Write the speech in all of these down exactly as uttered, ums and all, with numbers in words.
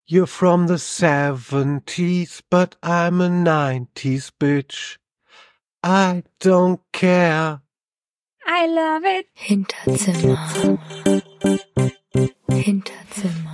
You're from the seventies, but I'm a nineties bitch. I don't care. I love it. Hinterzimmer. Hinterzimmer.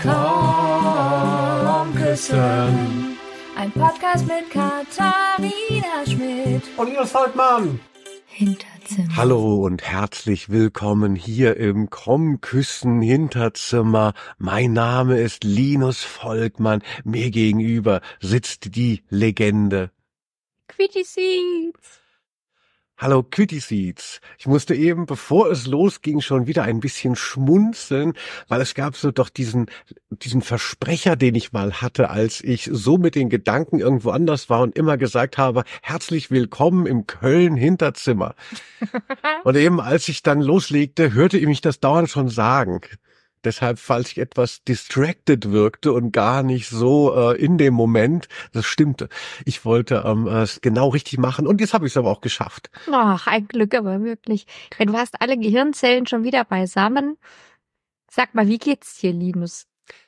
Komm küssen. Ein Podcast mit Katharina Schmidt und Linus Volkmann. Hinterzimmer. Hallo und herzlich willkommen hier im Komm küssen Hinterzimmer. Mein Name ist Linus Volkmann. Mir gegenüber sitzt die Legende Quitty Seeds. Hallo Quitty Seeds. Ich musste eben, bevor es losging, schon wieder ein bisschen schmunzeln, weil es gab so doch diesen diesen Versprecher, den ich mal hatte, als ich so mit den Gedanken irgendwo anders war und immer gesagt habe, herzlich willkommen im Köln Hinterzimmer. Und eben als ich dann loslegte, hörte ich mich das dauernd schon sagen. Deshalb, falls ich etwas distracted wirkte und gar nicht so äh, in dem Moment, das stimmte. Ich wollte ähm, es genau richtig machen und jetzt habe ich es aber auch geschafft. Ach, ein Glück aber wirklich. Du hast alle Gehirnzellen schon wieder beisammen. Sag mal, wie geht's dir, Linus?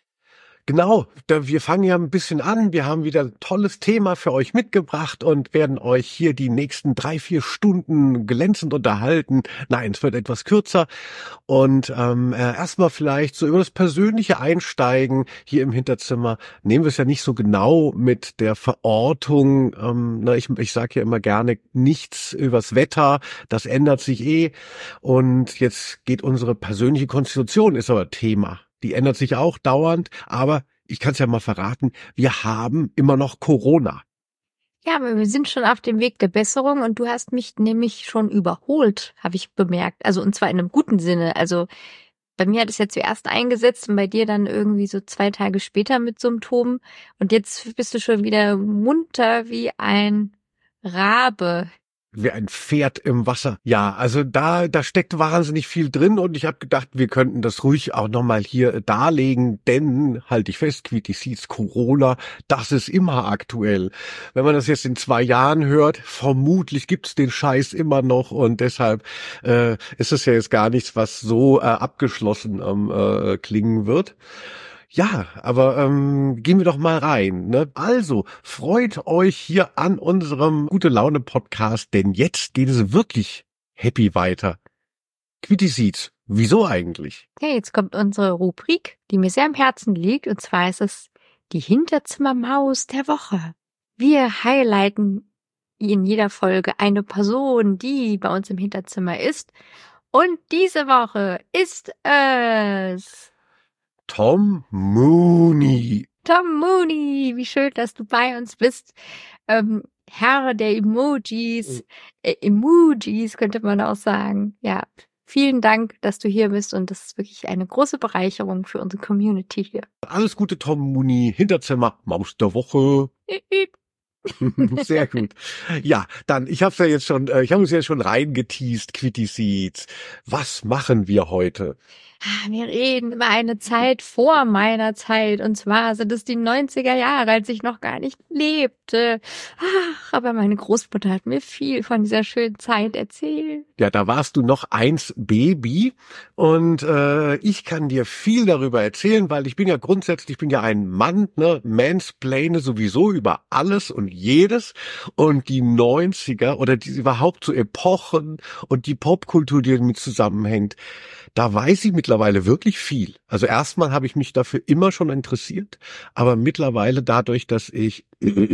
Genau, da, wir fangen ja ein bisschen an. Wir haben wieder ein tolles Thema für euch mitgebracht und werden euch hier die nächsten drei, vier Stunden glänzend unterhalten. Nein, es wird etwas kürzer. Und ähm, äh, erstmal vielleicht so über das persönliche Einsteigen hier im Hinterzimmer. Nehmen wir es ja nicht so genau mit der Verortung. Ähm, na, ich ich sage ja immer gerne nichts übers Wetter. Das ändert sich eh. Und jetzt geht unsere persönliche Konstitution, ist aber Thema. Die ändert sich auch dauernd, aber ich kann es ja mal verraten, wir haben immer noch Corona. Ja, aber wir sind schon auf dem Weg der Besserung und du hast mich nämlich schon überholt, habe ich bemerkt. Also und zwar in einem guten Sinne. Also bei mir hat es ja zuerst eingesetzt und bei dir dann irgendwie so zwei Tage später mit Symptomen. Und jetzt bist du schon wieder munter wie ein Rabe. Wie ein Pferd im Wasser. Ja, also da da steckt wahnsinnig viel drin und ich habe gedacht, wir könnten das ruhig auch nochmal hier darlegen, denn, halte ich fest, Quitty Seeds, Corona, das ist immer aktuell. Wenn man das jetzt in zwei Jahren hört, vermutlich gibt's den Scheiß immer noch und deshalb äh, ist es ja jetzt gar nichts, was so äh, abgeschlossen ähm, äh, klingen wird. Ja, aber ähm, gehen wir doch mal rein. Ne? Also, freut euch hier an unserem Gute-Laune-Podcast, denn jetzt geht es wirklich happy weiter. Quitty Seeds, wieso eigentlich? Ja, jetzt kommt unsere Rubrik, die mir sehr am Herzen liegt, und zwar ist es die Hinterzimmermaus der Woche. Wir highlighten in jeder Folge eine Person, die bei uns im Hinterzimmer ist. Und diese Woche ist es Tom Mooney. Tom Mooney, wie schön, dass du bei uns bist. Ähm, Herr der Emojis, äh, Emojis könnte man auch sagen. Ja, vielen Dank, dass du hier bist und das ist wirklich eine große Bereicherung für unsere Community hier. Alles Gute, Tom Mooney. Hinterzimmer, Maus der Woche. Sehr gut. Ja, dann, ich habe ja jetzt schon, ich habe uns ja schon reingeteased, Quitty Seeds. Was machen wir heute? Wir reden über eine Zeit vor meiner Zeit, und zwar sind es die neunziger Jahre, als ich noch gar nicht lebte. Ach, aber meine Großmutter hat mir viel von dieser schönen Zeit erzählt. Ja, da warst du noch eins Baby und äh, ich kann dir viel darüber erzählen, weil ich bin ja grundsätzlich, ich bin ja ein Mann, ne, mansplaine sowieso über alles und jedes und die neunziger oder die überhaupt so Epochen und die Popkultur, die damit zusammenhängt, da weiß ich mittlerweile wirklich viel. Also erstmal habe ich mich dafür immer schon interessiert, aber mittlerweile dadurch, dass ich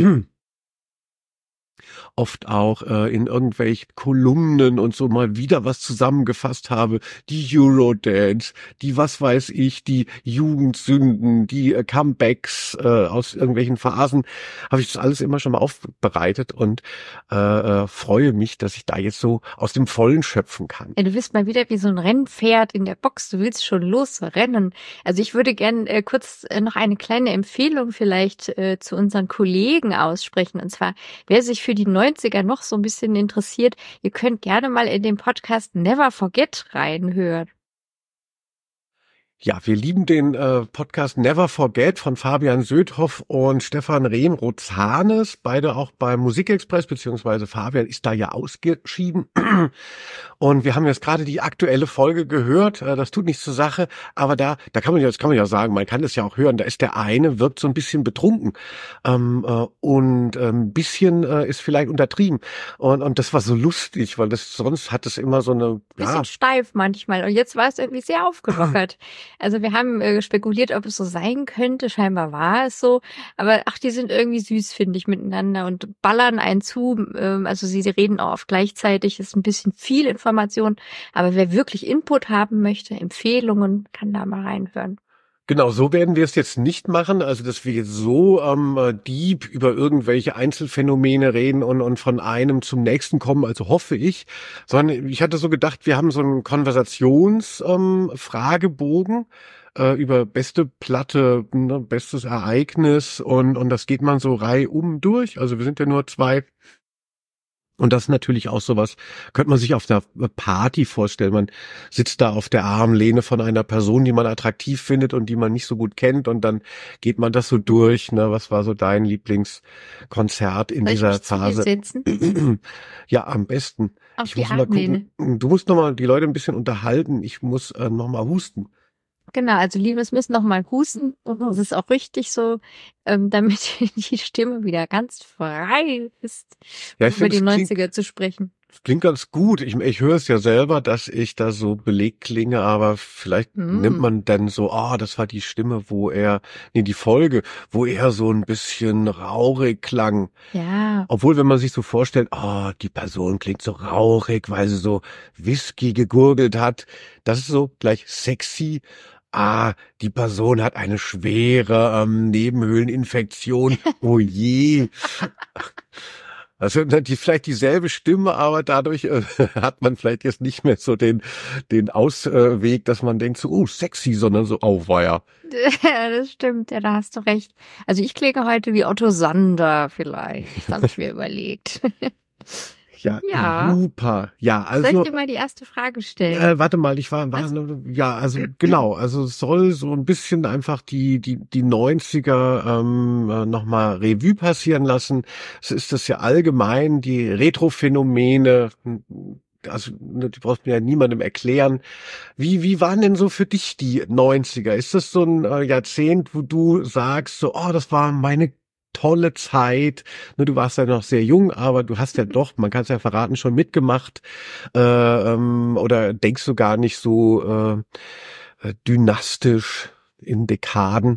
oft auch äh, in irgendwelchen Kolumnen und so mal wieder was zusammengefasst habe, die Eurodance, die was weiß ich, die Jugendsünden, die äh, Comebacks äh, aus irgendwelchen Phasen, habe ich das alles immer schon mal aufbereitet und äh, äh, freue mich, dass ich da jetzt so aus dem Vollen schöpfen kann. Ja, du bist mal wieder wie so ein Rennpferd in der Box, du willst schon losrennen. Also ich würde gern äh, kurz äh, noch eine kleine Empfehlung vielleicht äh, zu unseren Kollegen aussprechen, und zwar, wer sich für die neunziger noch so ein bisschen interessiert, ihr könnt gerne mal in den Podcast Never Forget reinhören. Ja, wir lieben den äh, Podcast Never Forget von Fabian Södhoff und Stefan Rehm-Rozanes, beide auch beim Musikexpress, beziehungsweise Fabian ist da ja ausgeschieden. Und wir haben jetzt gerade die aktuelle Folge gehört, äh, das tut nichts zur Sache, aber da da kann man ja, das kann man ja sagen, man kann das ja auch hören, da ist der eine, wirkt so ein bisschen betrunken ähm, äh, und ein ähm, bisschen äh, ist vielleicht untertrieben. Und, und das war so lustig, weil das sonst hat es immer so eine... Bisschen ja, steif manchmal und jetzt war es irgendwie sehr aufgelockert. Also wir haben äh, spekuliert, ob es so sein könnte. Scheinbar war es so. Aber ach, die sind irgendwie süß, finde ich, miteinander und ballern einen zu. Ähm, also sie, sie reden auch oft gleichzeitig. Das ist ein bisschen viel Information. Aber wer wirklich Input haben möchte, Empfehlungen, kann da mal reinhören. Genau, so werden wir es jetzt nicht machen, also dass wir jetzt so ähm, deep über irgendwelche Einzelfänomene reden und, und von einem zum nächsten kommen, also hoffe ich, sondern ich hatte so gedacht, wir haben so einen Konversations-Fragebogen ähm, äh, über beste Platte, ne, bestes Ereignis und, und das geht man so reihum durch, also wir sind ja nur zwei. Und das ist natürlich auch sowas, könnte man sich auf der Party vorstellen. Man sitzt da auf der Armlehne von einer Person, die man attraktiv findet und die man nicht so gut kennt und dann geht man das so durch. Ne? Was war so dein Lieblingskonzert in Soll ich dieser mich zu dir Phase? setzen? Ja, am besten. Auf Ich die muss mal Armlehne. gucken. Du musst noch mal die Leute ein bisschen unterhalten. Ich muss äh, noch mal husten. Genau, also liebes müssen noch mal husten. Das ist auch richtig so, ähm, damit die Stimme wieder ganz frei ist, Ja, um ich über finde, die es klingt, neunziger zu sprechen. es klingt ganz gut. Ich, ich höre es ja selber, dass ich da so belegt klinge, aber vielleicht nimmt Hm. man dann so, ah, das war die Stimme, wo er, nee, die Folge, wo er so ein bisschen rauchig klang. Ja, Obwohl, wenn man sich so vorstellt, ah, die Person klingt so rauchig, weil sie so Whisky gegurgelt hat, das ist so gleich sexy. Ah, die Person hat eine schwere ähm, Nebenhöhleninfektion. Oh je. Also die, vielleicht dieselbe Stimme, aber dadurch äh, hat man vielleicht jetzt nicht mehr so den den Ausweg, dass man denkt so, oh, sexy, sondern so, auweia. das stimmt, ja, da hast du recht. Also ich klinge heute wie Otto Sander vielleicht, habe ich mir überlegt. Ja, Ja. super. Ja, Soll ich also dir mal die erste Frage stellen? Äh, warte mal, ich war, war Also- ja, also genau, also es soll so ein bisschen einfach die die die neunziger ähm, äh, nochmal Revue passieren lassen. Es ist das ja allgemein, die Retro-Phänomene, also ne, die brauchst mir ja niemandem erklären. Wie wie waren denn so für dich die neunziger? Ist das so ein äh, Jahrzehnt, wo du sagst, so, oh, das war meine tolle Zeit. Ne, du warst ja noch sehr jung, aber du hast ja doch, man kann es ja verraten, schon mitgemacht. Äh, ähm, oder denkst du gar nicht so äh, dynastisch in Dekaden?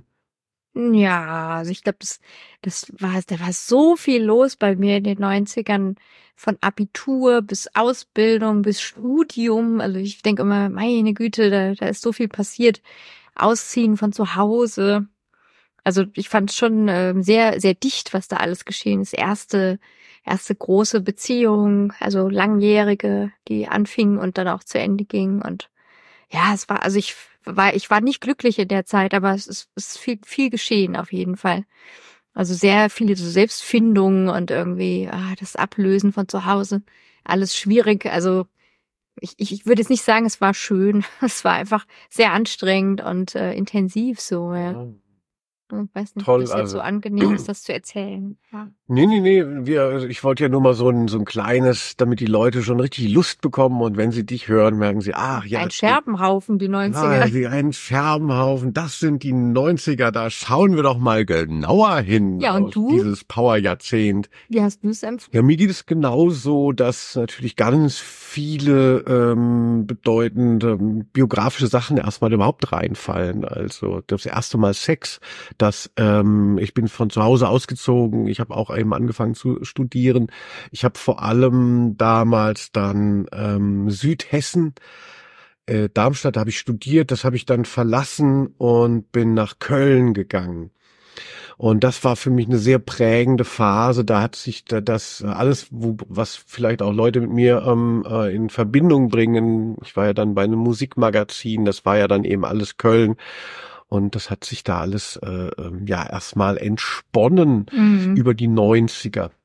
Ja, also ich glaube, das, das war, da war so viel los bei mir in den neunzigern, von Abitur bis Ausbildung bis Studium. Also ich denke immer, meine Güte, da, da ist so viel passiert. Ausziehen von zu Hause. Also ich fand es schon ähm, sehr, sehr dicht, was da alles geschehen ist. Erste, erste große Beziehung, also langjährige, die anfing und dann auch zu Ende ging. Und ja, es war, also ich war, ich war nicht glücklich in der Zeit, aber es ist, es ist viel, viel geschehen auf jeden Fall. Also sehr viele so Selbstfindungen und irgendwie ah, das Ablösen von zu Hause, alles schwierig. Also ich, ich, ich würde jetzt nicht sagen, es war schön. Es war einfach sehr anstrengend und äh, intensiv so. Ja. Ich weiß nicht, Toll, ob das jetzt also. so angenehm ist, das zu erzählen. Ja. Nee, nee, nee, wir, also ich wollte ja nur mal so ein, so ein kleines, damit die Leute schon richtig Lust bekommen und wenn sie dich hören, merken sie, ach ja. Ein Scherbenhaufen, die neunziger. Ah, wie ein Scherbenhaufen, das sind die neunziger, da schauen wir doch mal genauer hin. Ja, und auf du? Dieses Power-Jahrzehnt. Wie hast du es empfunden? Ja, mir geht es genauso, dass natürlich ganz viele ähm, bedeutende ähm, biografische Sachen erstmal überhaupt reinfallen. Also das erste Mal Sex, dass ähm, ich bin von zu Hause ausgezogen, ich habe auch eben angefangen zu studieren. Ich habe vor allem damals dann ähm, Südhessen, äh, Darmstadt habe ich studiert, das habe ich dann verlassen und bin nach Köln gegangen. Und das war für mich eine sehr prägende Phase. Da hat sich da das alles, wo, was vielleicht auch Leute mit mir ähm, äh, in Verbindung bringen. Ich war ja dann bei einem Musikmagazin, das war ja dann eben alles Köln. Und das hat sich da alles äh, ja erstmal entsponnen Mhm. über die neunziger.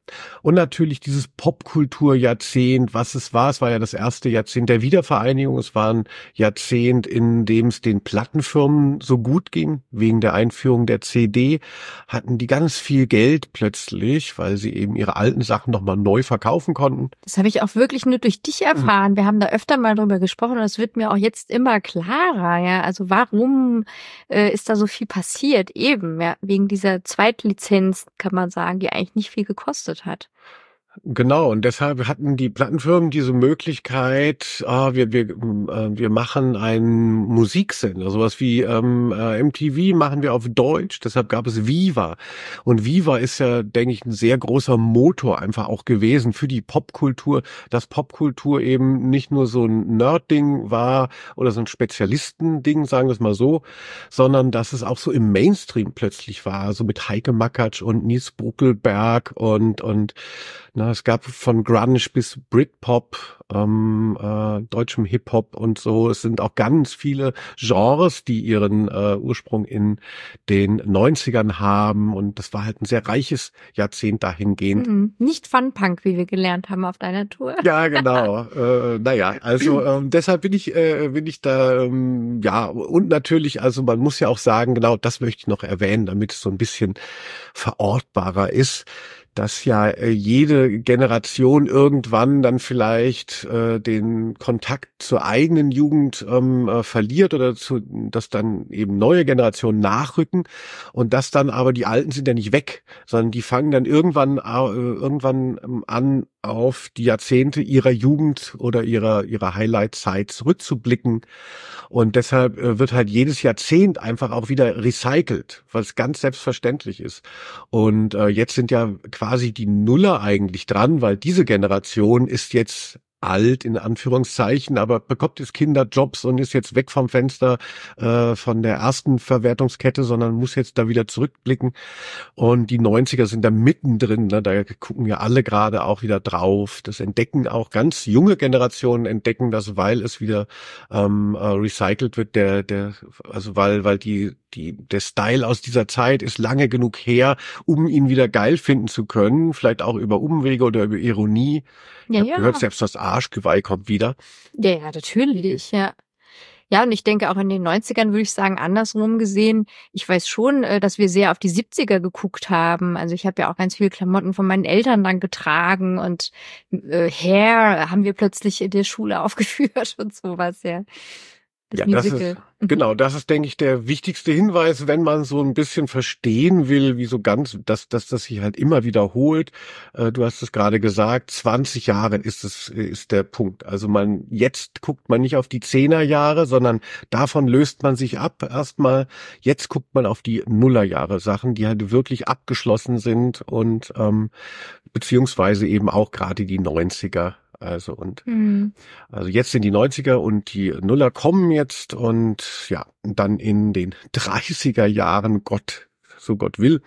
Und natürlich dieses Popkulturjahrzehnt, was es war. Es war ja das erste Jahrzehnt der Wiedervereinigung. Es war ein Jahrzehnt, in dem es den Plattenfirmen so gut ging. Wegen der Einführung der C D hatten die ganz viel Geld plötzlich, weil sie eben ihre alten Sachen nochmal neu verkaufen konnten. Das habe ich auch wirklich nur durch dich erfahren. Wir haben da öfter mal drüber gesprochen und es wird mir auch jetzt immer klarer. Ja, also warum äh, ist da so viel passiert? Eben, ja, wegen dieser Zweitlizenz, kann man sagen, die eigentlich nicht viel gekostet hat. Genau, und deshalb hatten die Plattenfirmen diese Möglichkeit, ah, wir wir äh, wir machen einen Musiksender, sowas wie ähm, äh, M T V machen wir auf Deutsch, deshalb gab es Viva. Und Viva ist ja, denke ich, ein sehr großer Motor einfach auch gewesen für die Popkultur, dass Popkultur eben nicht nur so ein Nerd-Ding war oder so ein Spezialistending, sagen wir es mal so, sondern dass es auch so im Mainstream plötzlich war, so mit Heike Makatsch und Nils Buckelberg und und Na, es gab von Grunge bis Britpop, ähm, äh, deutschem Hip-Hop und so. Es sind auch ganz viele Genres, die ihren äh, Ursprung in den neunzigern haben. Und das war halt ein sehr reiches Jahrzehnt dahingehend. Mhm. Nicht Funpunk, wie wir gelernt haben auf deiner Tour. Ja, genau. äh, naja, also ähm, deshalb bin ich, äh, bin ich da, ähm, ja, und natürlich, also man muss ja auch sagen, genau das möchte ich noch erwähnen, damit es so ein bisschen verortbarer ist, dass ja äh, jede Generation irgendwann dann vielleicht äh, den Kontakt zur eigenen Jugend ähm, äh, verliert oder zu, dass dann eben neue Generationen nachrücken und dass dann aber die Alten sind ja nicht weg, sondern die fangen dann irgendwann äh, irgendwann ähm, an, auf die Jahrzehnte ihrer Jugend oder ihrer ihrer Highlight-Zeit zurückzublicken. Und deshalb äh, wird halt jedes Jahrzehnt einfach auch wieder recycelt, was ganz selbstverständlich ist. Und äh, jetzt sind ja quasi die Nuller eigentlich dran, weil diese Generation ist jetzt alt, in Anführungszeichen, aber bekommt jetzt Kinderjobs und ist jetzt weg vom Fenster äh, von der ersten Verwertungskette, sondern muss jetzt da wieder zurückblicken. Und die neunziger sind da mittendrin, ne? Da gucken ja alle gerade auch wieder drauf. Das entdecken auch ganz junge Generationen, entdecken das, weil es wieder ähm, äh, recycelt wird, der, der, also weil, weil die, die, der Style aus dieser Zeit ist lange genug her, um ihn wieder geil finden zu können, vielleicht auch über Umwege oder über Ironie. Ja, Ich habe ja. gehört, selbst das Arschgeweih kommt wieder. Ja, ja, natürlich, ja. Ja, und ich denke auch in den neunzigern würde ich sagen, andersrum gesehen, ich weiß schon, äh, dass wir sehr auf die siebziger geguckt haben. Also ich habe ja auch ganz viele Klamotten von meinen Eltern dann getragen und äh, Hair haben wir plötzlich in der Schule aufgeführt und sowas, ja. Das Ja, das ist, Musical. genau, das ist, denke ich, der wichtigste Hinweis, wenn man so ein bisschen verstehen will, wie so ganz, dass, dass das sich halt immer wiederholt. Äh, du hast es gerade gesagt, zwanzig Jahre ist es, ist der Punkt. Also man, jetzt guckt man nicht auf die Zehnerjahre, sondern davon löst man sich ab. Erstmal, jetzt guckt man auf die Nullerjahre Sachen, die halt wirklich abgeschlossen sind und, ähm, beziehungsweise eben auch gerade die neunziger. Also und Mhm. also jetzt sind die neunziger und die Nuller kommen jetzt und ja, dann in den dreißiger Jahren, Gott, so Gott will,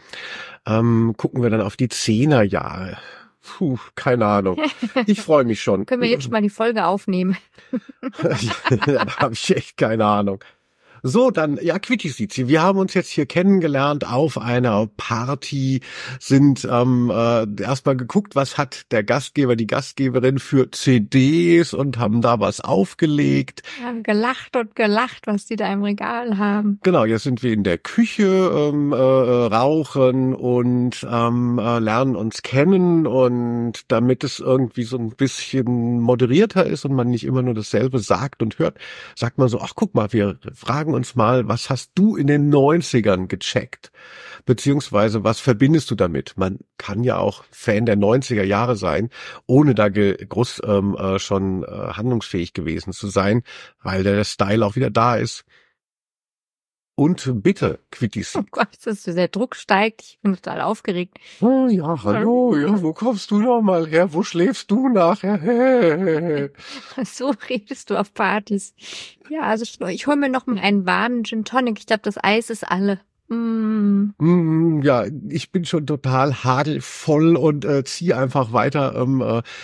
ähm, gucken wir dann auf die Zehnerjahre. Puh, keine Ahnung. Ich freue mich schon. Können wir jetzt mal die Folge aufnehmen? Da habe ich echt keine Ahnung. So, dann, ja, Quittizizi. Wir haben uns jetzt hier kennengelernt auf einer Party, sind ähm, äh, erstmal geguckt, was hat der Gastgeber, die Gastgeberin für C Ds und haben da was aufgelegt. Wir haben gelacht und gelacht, was die da im Regal haben. Genau, jetzt sind wir in der Küche, ähm, äh, rauchen und ähm, äh, lernen uns kennen und damit es irgendwie so ein bisschen moderierter ist und man nicht immer nur dasselbe sagt und hört, sagt man so, ach guck mal, wir fragen uns mal, was hast du in den neunzigern gecheckt? Beziehungsweise, was verbindest du damit? Man kann ja auch Fan der neunziger Jahre sein, ohne da ge- groß ähm, äh, schon äh, handlungsfähig gewesen zu sein, weil der Style auch wieder da ist. Und bitte, Quittis. Oh Gott, das ist, der Druck steigt. Ich bin total aufgeregt. Oh, ja, hallo, ja, wo kommst du noch mal her? Wo schläfst du nachher? So redest du auf Partys. Ja, also ich hole mir noch mal einen warmen Gin Tonic. Ich glaube, das Eis ist alle. Mm. Mm, ja, ich bin schon total hagelvoll und äh, ziehe einfach weiter ähm,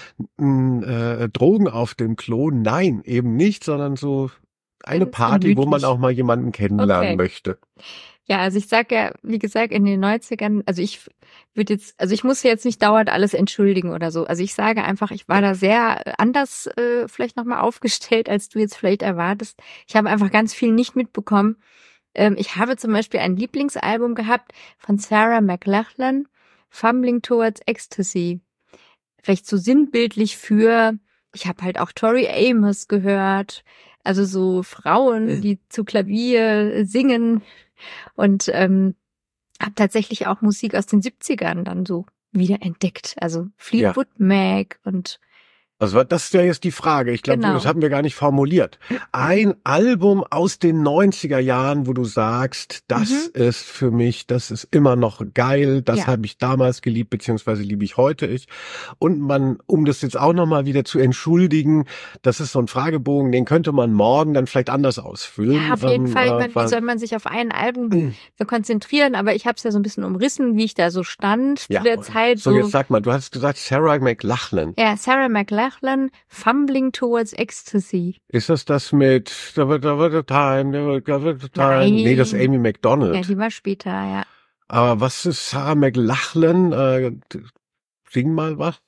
äh, äh, Drogen auf dem Klo. Nein, eben nicht, sondern so eine Ganz Party, wo man gemütlich. auch mal jemanden kennenlernen Okay. möchte. Ja, also ich sag ja, wie gesagt, in den neunzigern, also ich würde jetzt, also ich muss jetzt nicht dauernd alles entschuldigen oder so. Also ich sage einfach, ich war da sehr anders äh, vielleicht nochmal aufgestellt, als du jetzt vielleicht erwartest. Ich habe einfach ganz viel nicht mitbekommen. Ähm, ich habe zum Beispiel ein Lieblingsalbum gehabt von Sarah McLachlan, Fumbling Towards Ecstasy. Recht so sinnbildlich für, ich habe halt auch Tori Amos gehört, also so Frauen, die zu Klavier singen. Und ähm, habe tatsächlich auch Musik aus den siebzigern dann so wieder entdeckt. Also Fleetwood ja. Mac und Also das wäre jetzt die Frage. Ich glaube, genau. Das haben wir gar nicht formuliert. Ein Album aus den neunziger Jahren, wo du sagst, das mhm. ist für mich, das ist immer noch geil, das ja. habe ich damals geliebt, beziehungsweise liebe ich heute ich. Und man, um das jetzt auch nochmal wieder zu entschuldigen, das ist so ein Fragebogen, den könnte man morgen dann vielleicht anders ausfüllen. Ja, auf jeden ähm, Fall. Ich äh, meine, wie soll man sich auf ein Album mhm. konzentrieren? Aber ich habe es ja so ein bisschen umrissen, wie ich da so stand ja. zu der Zeit. So, so, jetzt sag mal, du hast gesagt Sarah McLachlan. Ja, Sarah McLachlan. Fumbling Towards Ecstasy. Ist das das mit da wird da wird time, da wird da wird time? Nee, das ist Amy McDonald. Ja, die war später, ja. Aber was ist Sarah McLachlan? Äh, sing mal was.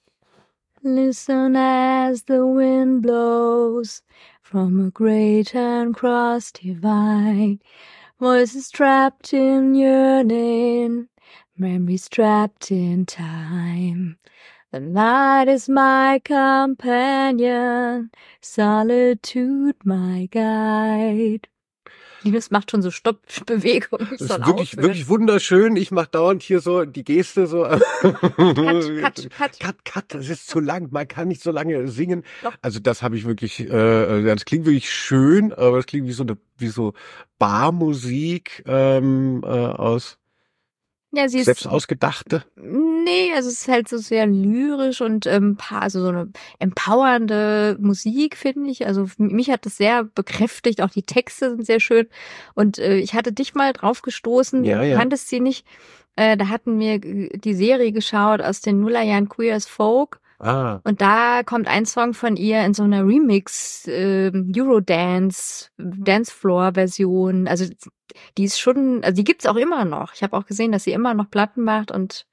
Listen as the wind blows from a great and cross divide. Voices trapped in yearning, memories trapped in time. The night is my companion, solitude my guide. Linus macht schon so Stoppbewegungen. Das ist wirklich, wirklich wunderschön. Ich mache dauernd hier so die Geste so. Cut, cut, cut. Cut, cut, das ist zu lang. Man kann nicht so lange singen. Doch. Also das habe ich wirklich, äh, das klingt wirklich schön, aber es klingt wie so eine, wie so Barmusik ähm, äh, aus ja, sie selbst ist, ausgedachte. Nee, also es ist halt so sehr lyrisch und ähm, also so eine empowernde Musik, finde ich. Also mich hat das sehr bekräftigt, auch die Texte sind sehr schön. Und äh, ich hatte dich mal drauf gestoßen, ja, du ja. kanntest sie nicht. Äh, da hatten wir die Serie geschaut aus den Nullerjahren Queer as Folk. Ah. Und da kommt ein Song von ihr in so einer Remix äh, Eurodance Dancefloor Version. Also die ist schon, also die gibt's auch immer noch. Ich habe auch gesehen, dass sie immer noch Platten macht und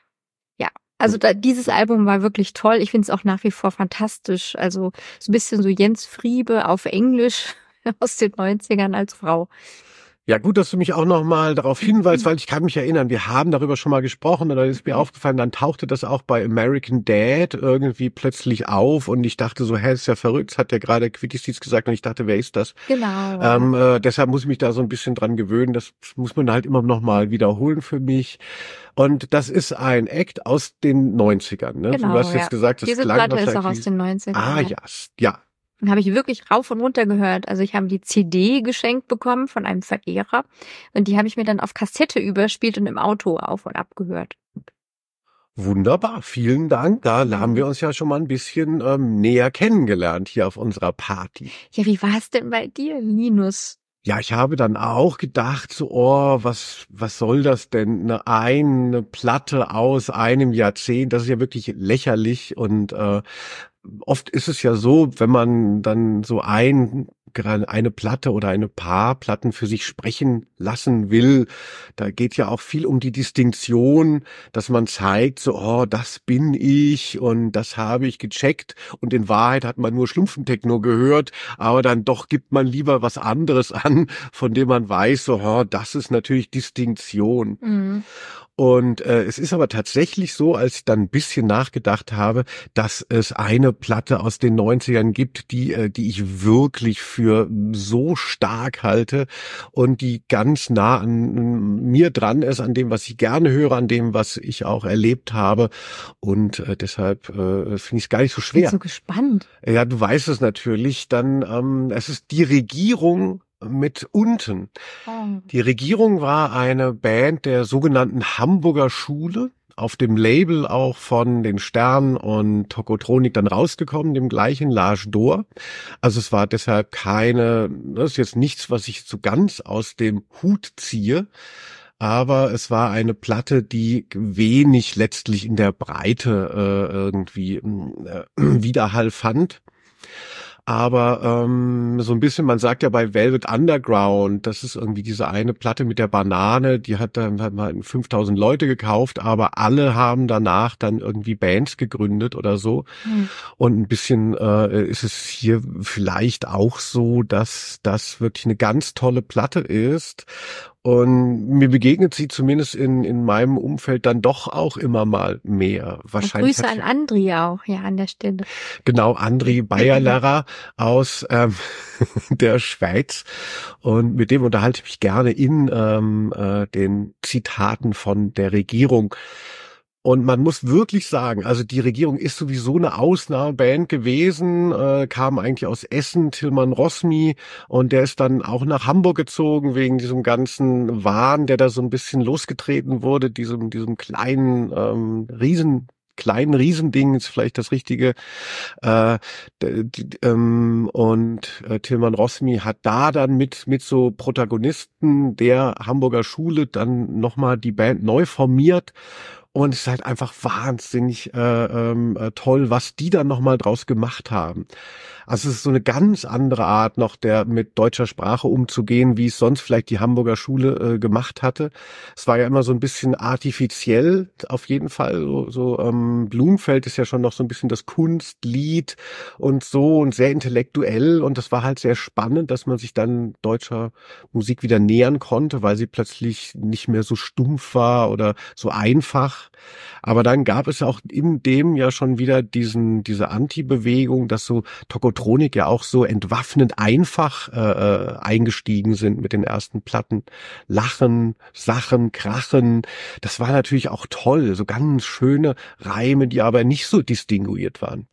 ja, also da, dieses Album war wirklich toll. Ich finde es auch nach wie vor fantastisch. Also so ein bisschen so Jens Friebe auf Englisch aus den neunzigern als Frau. Ja, gut, dass du mich auch noch mal darauf hinweist, weil ich kann mich erinnern, wir haben darüber schon mal gesprochen und dann ist mir aufgefallen, dann tauchte das auch bei American Dad irgendwie plötzlich auf und ich dachte so, hä, ist ja verrückt, das hat ja gerade Quitty Seeds gesagt und ich dachte, wer ist das? Genau. Ähm, äh, deshalb muss ich mich da so ein bisschen dran gewöhnen, das muss man halt immer noch mal wiederholen für mich. Und das ist ein Act aus den neunzigern, ne? Genau, du hast ja. jetzt gesagt, das Diese klang Platte ist auch aus den neunzigern. Ah, ja, ja. Und habe ich wirklich rauf und runter gehört. Also ich habe die C D geschenkt bekommen von einem Verehrer und die habe ich mir dann auf Kassette überspielt und im Auto auf und ab gehört. Wunderbar, vielen Dank. Da haben wir uns ja schon mal ein bisschen ähm, näher kennengelernt hier auf unserer Party. Ja, wie war es denn bei dir, Linus? Ja, ich habe dann auch gedacht, so, oh, was, was soll das denn? Eine, eine Platte aus einem Jahrzehnt, das ist ja wirklich lächerlich und äh, oft ist es ja so, wenn man dann so ein, eine Platte oder eine paar Platten für sich sprechen lassen will, da geht ja auch viel um die Distinktion, dass man zeigt, so, oh, das bin ich und das habe ich gecheckt und in Wahrheit hat man nur Schlumpfentechno gehört, aber dann doch gibt man lieber was anderes an, von dem man weiß, so, oh, das ist natürlich Distinktion. Mhm. Und äh, es ist aber tatsächlich so, als ich dann ein bisschen nachgedacht habe, dass es eine Platte aus den neunzigern gibt, die äh, die ich wirklich für so stark halte und die ganz nah an mir dran ist, an dem, was ich gerne höre, an dem, was ich auch erlebt habe. Und äh, deshalb äh, finde ich es gar nicht so schwer. Ich bin so gespannt. Ja, du weißt es natürlich. Dann ähm, es ist die Regierung mit unten. Oh. Die Regierung war eine Band der sogenannten Hamburger Schule, auf dem Label auch von den Sternen und Tokotronik dann rausgekommen, dem gleichen L'Age d'Or. Also es war deshalb keine, das ist jetzt nichts, was ich so ganz aus dem Hut ziehe, aber es war eine Platte, die wenig letztlich in der Breite äh, irgendwie äh, Widerhall fand. Aber ähm, so ein bisschen, man sagt ja bei Velvet Underground, das ist irgendwie diese eine Platte mit der Banane, die hat dann hat mal fünftausend Leute gekauft, aber alle haben danach dann irgendwie Bands gegründet oder so. Mhm. Und ein bisschen äh, ist es hier vielleicht auch so, dass das wirklich eine ganz tolle Platte ist. Und mir begegnet sie zumindest in in meinem Umfeld dann doch auch immer mal mehr. Wahrscheinlich. Und Grüße an Andri auch, ja, an der Stelle. Genau, Andri Bayerlehrer aus ähm, der Schweiz. Und mit dem unterhalte ich mich gerne in ähm, äh, den Zitaten von der Regierung. Und man muss wirklich sagen, also die Regierung ist sowieso eine Ausnahmeband gewesen, äh, kam eigentlich aus Essen, Tilman Rosmi, und der ist dann auch nach Hamburg gezogen wegen diesem ganzen Wahn, der da so ein bisschen losgetreten wurde, diesem diesem kleinen ähm, Riesen kleinen Riesending ist vielleicht das Richtige. Äh, die, ähm, und äh, Tilman Rosmi hat da dann mit mit so Protagonisten der Hamburger Schule dann nochmal die Band neu formiert. Und es ist halt einfach wahnsinnig äh, äh, toll, was die dann nochmal draus gemacht haben. Also es ist so eine ganz andere Art noch, der mit deutscher Sprache umzugehen, wie es sonst vielleicht die Hamburger Schule äh, gemacht hatte. Es war ja immer so ein bisschen artifiziell, auf jeden Fall. So, so ähm, Blumenfeld ist ja schon noch so ein bisschen das Kunstlied und so und sehr intellektuell. Und das war halt sehr spannend, dass man sich dann deutscher Musik wieder nähern konnte, weil sie plötzlich nicht mehr so stumpf war oder so einfach. Aber dann gab es auch in dem ja schon wieder diesen diese Anti-Bewegung, dass so Tokotronik ja auch so entwaffnend einfach äh, eingestiegen sind mit den ersten Platten. Lachen, Sachen, Krachen, das war natürlich auch toll, so ganz schöne Reime, die aber nicht so distinguiert waren.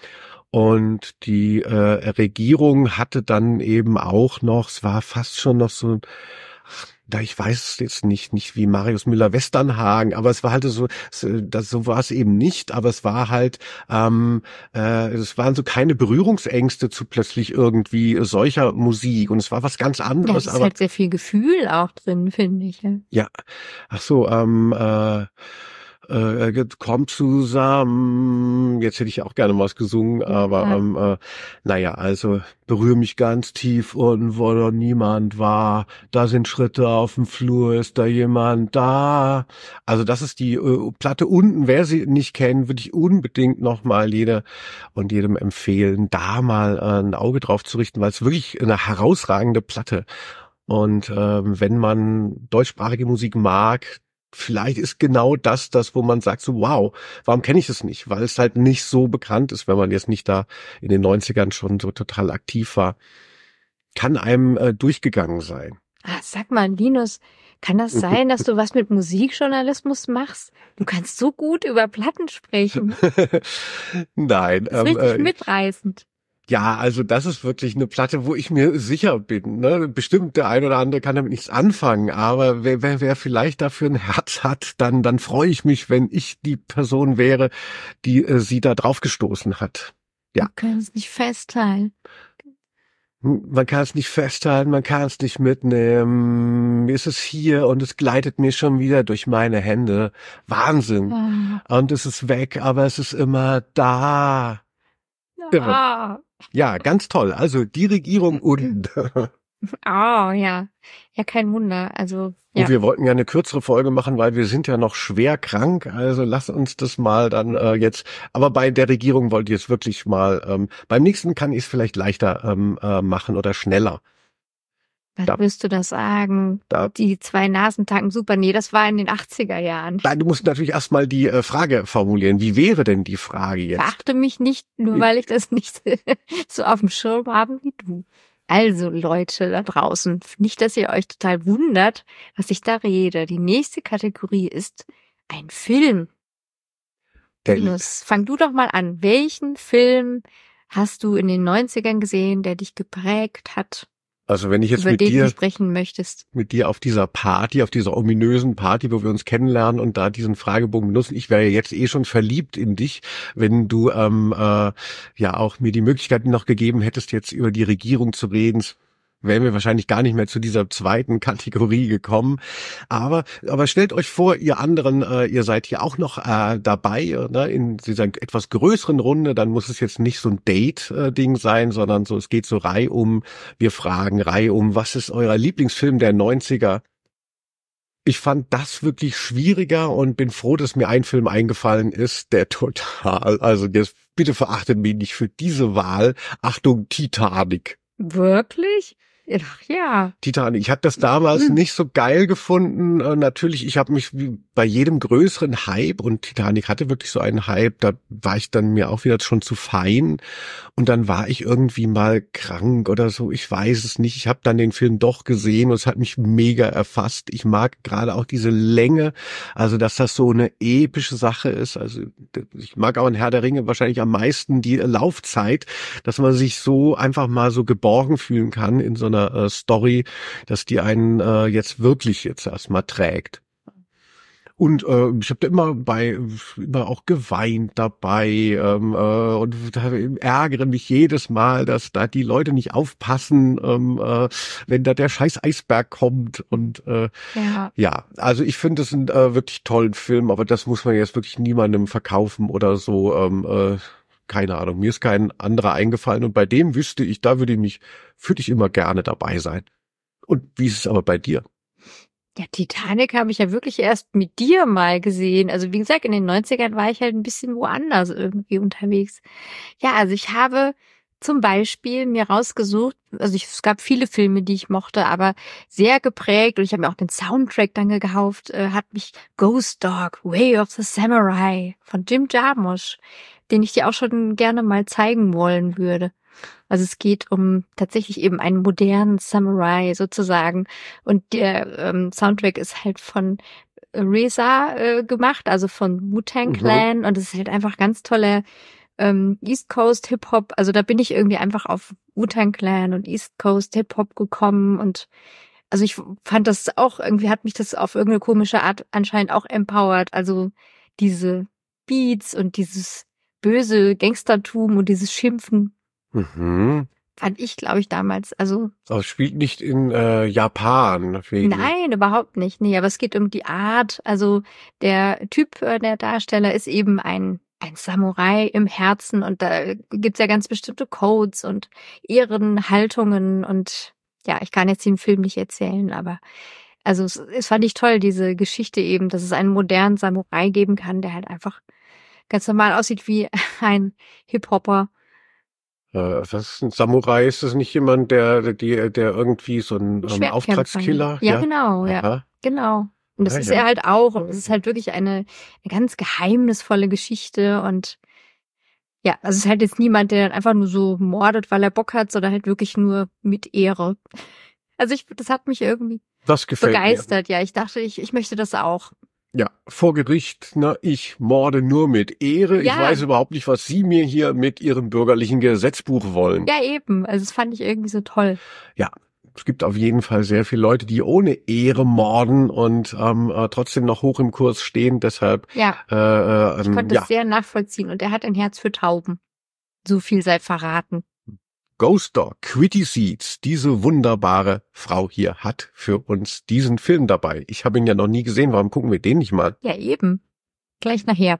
Und die äh, Regierung hatte dann eben auch noch, es war fast schon noch so, da ich weiß jetzt nicht, nicht wie Marius Müller-Westernhagen, aber es war halt so, das, so war es eben nicht, aber es war halt, ähm, äh, es waren so keine Berührungsängste zu plötzlich irgendwie solcher Musik und es war was ganz anderes. Ja, es ist aber halt sehr viel Gefühl auch drin, finde ich. Ja, ja. Ach so, ähm, äh, Äh, kommt zusammen. Jetzt hätte ich auch gerne was gesungen, aber ja. ähm, äh, naja, also berühr mich ganz tief und wo noch niemand war. Da sind Schritte auf dem Flur, ist da jemand da? Also das ist die äh, Platte unten. Wer sie nicht kennt, würde ich unbedingt nochmal jeder und jedem empfehlen, da mal äh, ein Auge drauf zu richten, weil es wirklich eine herausragende Platte. Und ähm, wenn man deutschsprachige Musik mag, vielleicht ist genau das das, wo man sagt so, wow, warum kenne ich es nicht? Weil es halt nicht so bekannt ist, wenn man jetzt nicht da in den neunzigern schon so total aktiv war. Kann einem äh, durchgegangen sein. Ah, sag mal, Linus, kann das sein, dass du was mit Musikjournalismus machst? Du kannst so gut über Platten sprechen. Nein. Das ist ähm, richtig äh, mitreißend. Ja, also das ist wirklich eine Platte, wo ich mir sicher bin. Ne? Bestimmt der ein oder andere kann damit nichts anfangen, aber wer, wer, wer vielleicht dafür ein Herz hat, dann, dann freue ich mich, wenn ich die Person wäre, die äh, sie da drauf gestoßen hat. Ja. Du kannst es nicht festhalten. Man kann es nicht festhalten, man kann es nicht mitnehmen. Mir ist es hier und es gleitet mir schon wieder durch meine Hände. Wahnsinn. Oh. Und es ist weg, aber es ist immer da. Ja. Ja, ganz toll. Also die Regierung und Oh, ja. Ja, kein Wunder. Also, ja. Und wir wollten ja eine kürzere Folge machen, weil wir sind ja noch schwer krank. Also lass uns das mal dann äh, jetzt. Aber bei der Regierung wollt ihr es wirklich mal. Ähm, beim nächsten kann ich es vielleicht leichter ähm, äh, machen oder schneller. Was Da- wirst du das sagen? Da, Die zwei Nasentagen, super. Nee, das war in den achtziger Jahren. Nein, du musst natürlich erstmal die äh, Frage formulieren. Wie wäre denn die Frage jetzt? Verachte mich nicht, nur weil ich das nicht so auf dem Schirm habe wie du. Also Leute da draußen, nicht, dass ihr euch total wundert, was ich da rede. Die nächste Kategorie ist ein Film. Der, Linus, fang du doch mal an. Welchen Film hast du in den neunzigern gesehen, der dich geprägt hat, also wenn ich jetzt über mit den dir du sprechen möchtest? mit dir auf dieser Party, auf dieser ominösen Party, wo wir uns kennenlernen und da diesen Fragebogen benutzen. Ich wäre ja jetzt eh schon verliebt in dich, wenn du ähm, äh, ja auch mir die Möglichkeit noch gegeben hättest, jetzt über die Regierung zu reden. wären wir wahrscheinlich gar nicht mehr zu dieser zweiten Kategorie gekommen. Aber aber stellt euch vor, ihr anderen, äh, ihr seid hier auch noch äh, dabei, äh, ne, in dieser etwas größeren Runde. Dann muss es jetzt nicht so ein Date-Ding sein, sondern so, es geht so reihum. Wir fragen reihum, was ist euer Lieblingsfilm der neunziger? Ich fand das wirklich schwieriger und bin froh, dass mir ein Film eingefallen ist, der total, also jetzt bitte verachtet mich nicht für diese Wahl. Achtung, Titanic. Wirklich? Ach ja. Titanic. Ich hatte das damals Hm. nicht so geil gefunden. Äh, natürlich, ich habe mich wie bei jedem größeren Hype, und Titanic hatte wirklich so einen Hype, da war ich dann mir auch wieder schon zu fein. Und dann war ich irgendwie mal krank oder so. Ich weiß es nicht. Ich habe dann den Film doch gesehen und es hat mich mega erfasst. Ich mag gerade auch diese Länge, also dass das so eine epische Sache ist. Also ich mag auch in Herr der Ringe wahrscheinlich am meisten die Laufzeit, dass man sich so einfach mal so geborgen fühlen kann in so einer äh, Story, dass die einen äh, jetzt wirklich jetzt erstmal trägt. Und äh, ich habe da immer bei immer auch geweint dabei ähm, äh, und da ärgere mich jedes Mal, dass da die Leute nicht aufpassen, ähm, äh, wenn da der scheiß Eisberg kommt. Und äh, Ja. ja, also ich finde es einen äh, wirklich tollen Film, aber das muss man jetzt wirklich niemandem verkaufen oder so. Ähm, äh, keine Ahnung, mir ist kein anderer eingefallen und bei dem wüsste ich, da würde ich mich, würde ich immer gerne dabei sein. Und wie ist es aber bei dir? Ja, Titanic habe ich ja wirklich erst mit dir mal gesehen. Also wie gesagt, in den neunzigern war ich halt ein bisschen woanders irgendwie unterwegs. Ja, also ich habe zum Beispiel mir rausgesucht, also ich, es gab viele Filme, die ich mochte, aber sehr geprägt, und ich habe mir auch den Soundtrack dann gekauft, äh, hat mich Ghost Dog, Way of the Samurai von Jim Jarmusch, den ich dir auch schon gerne mal zeigen wollen würde. Also es geht um tatsächlich eben einen modernen Samurai sozusagen, und der ähm, Soundtrack ist halt von Reza äh, gemacht, also von Wu-Tang Clan, mhm. Und es ist halt einfach ganz toller ähm, East Coast Hip-Hop. Also da bin ich irgendwie einfach auf Wu-Tang Clan und East Coast Hip-Hop gekommen, und also ich fand das auch, irgendwie hat mich das auf irgendeine komische Art anscheinend auch empowert. Also diese Beats und dieses böse Gangstertum und dieses Schimpfen. Mhm. Fand ich, glaube ich, damals, also... Aber es spielt nicht in äh, Japan. Wegen. Nein, überhaupt nicht. Nee, aber es geht um die Art. Also der Typ, äh, der Darsteller, ist eben ein ein Samurai im Herzen, und da gibt's ja ganz bestimmte Codes und Ehrenhaltungen, und ja, ich kann jetzt den Film nicht erzählen, aber also es, es fand ich toll, diese Geschichte eben, dass es einen modernen Samurai geben kann, der halt einfach ganz normal aussieht wie ein Hip-Hopper. Was ist ein Samurai? Ist das nicht jemand, der, der, der irgendwie so ein ähm, Auftragskiller? Ja, ja, genau, ja, Aha. genau. Und das ah, ist ja. er halt auch. Und es ist halt wirklich eine, eine ganz geheimnisvolle Geschichte. Und ja, also es ist halt jetzt niemand, der dann einfach nur so mordet, weil er Bock hat, sondern halt wirklich nur mit Ehre. Also ich, das hat mich irgendwie das gefällt begeistert. Mir. Ja, ich dachte, ich, ich möchte das auch. Ja, vor Gericht, na, ich morde nur mit Ehre. Ja. Ich weiß überhaupt nicht, was Sie mir hier mit Ihrem bürgerlichen Gesetzbuch wollen. Ja, eben. Also das fand ich irgendwie so toll. Ja, es gibt auf jeden Fall sehr viele Leute, die ohne Ehre morden und ähm, äh, trotzdem noch hoch im Kurs stehen. Deshalb, ja, äh, äh, ich konnte ja. das sehr nachvollziehen. Und er hat ein Herz für Tauben. So viel sei verraten. Ghost Dog, Quitty Seeds, diese wunderbare Frau hier hat für uns diesen Film dabei. Ich habe ihn ja noch nie gesehen, warum gucken wir den nicht mal? Ja, eben. Gleich nachher.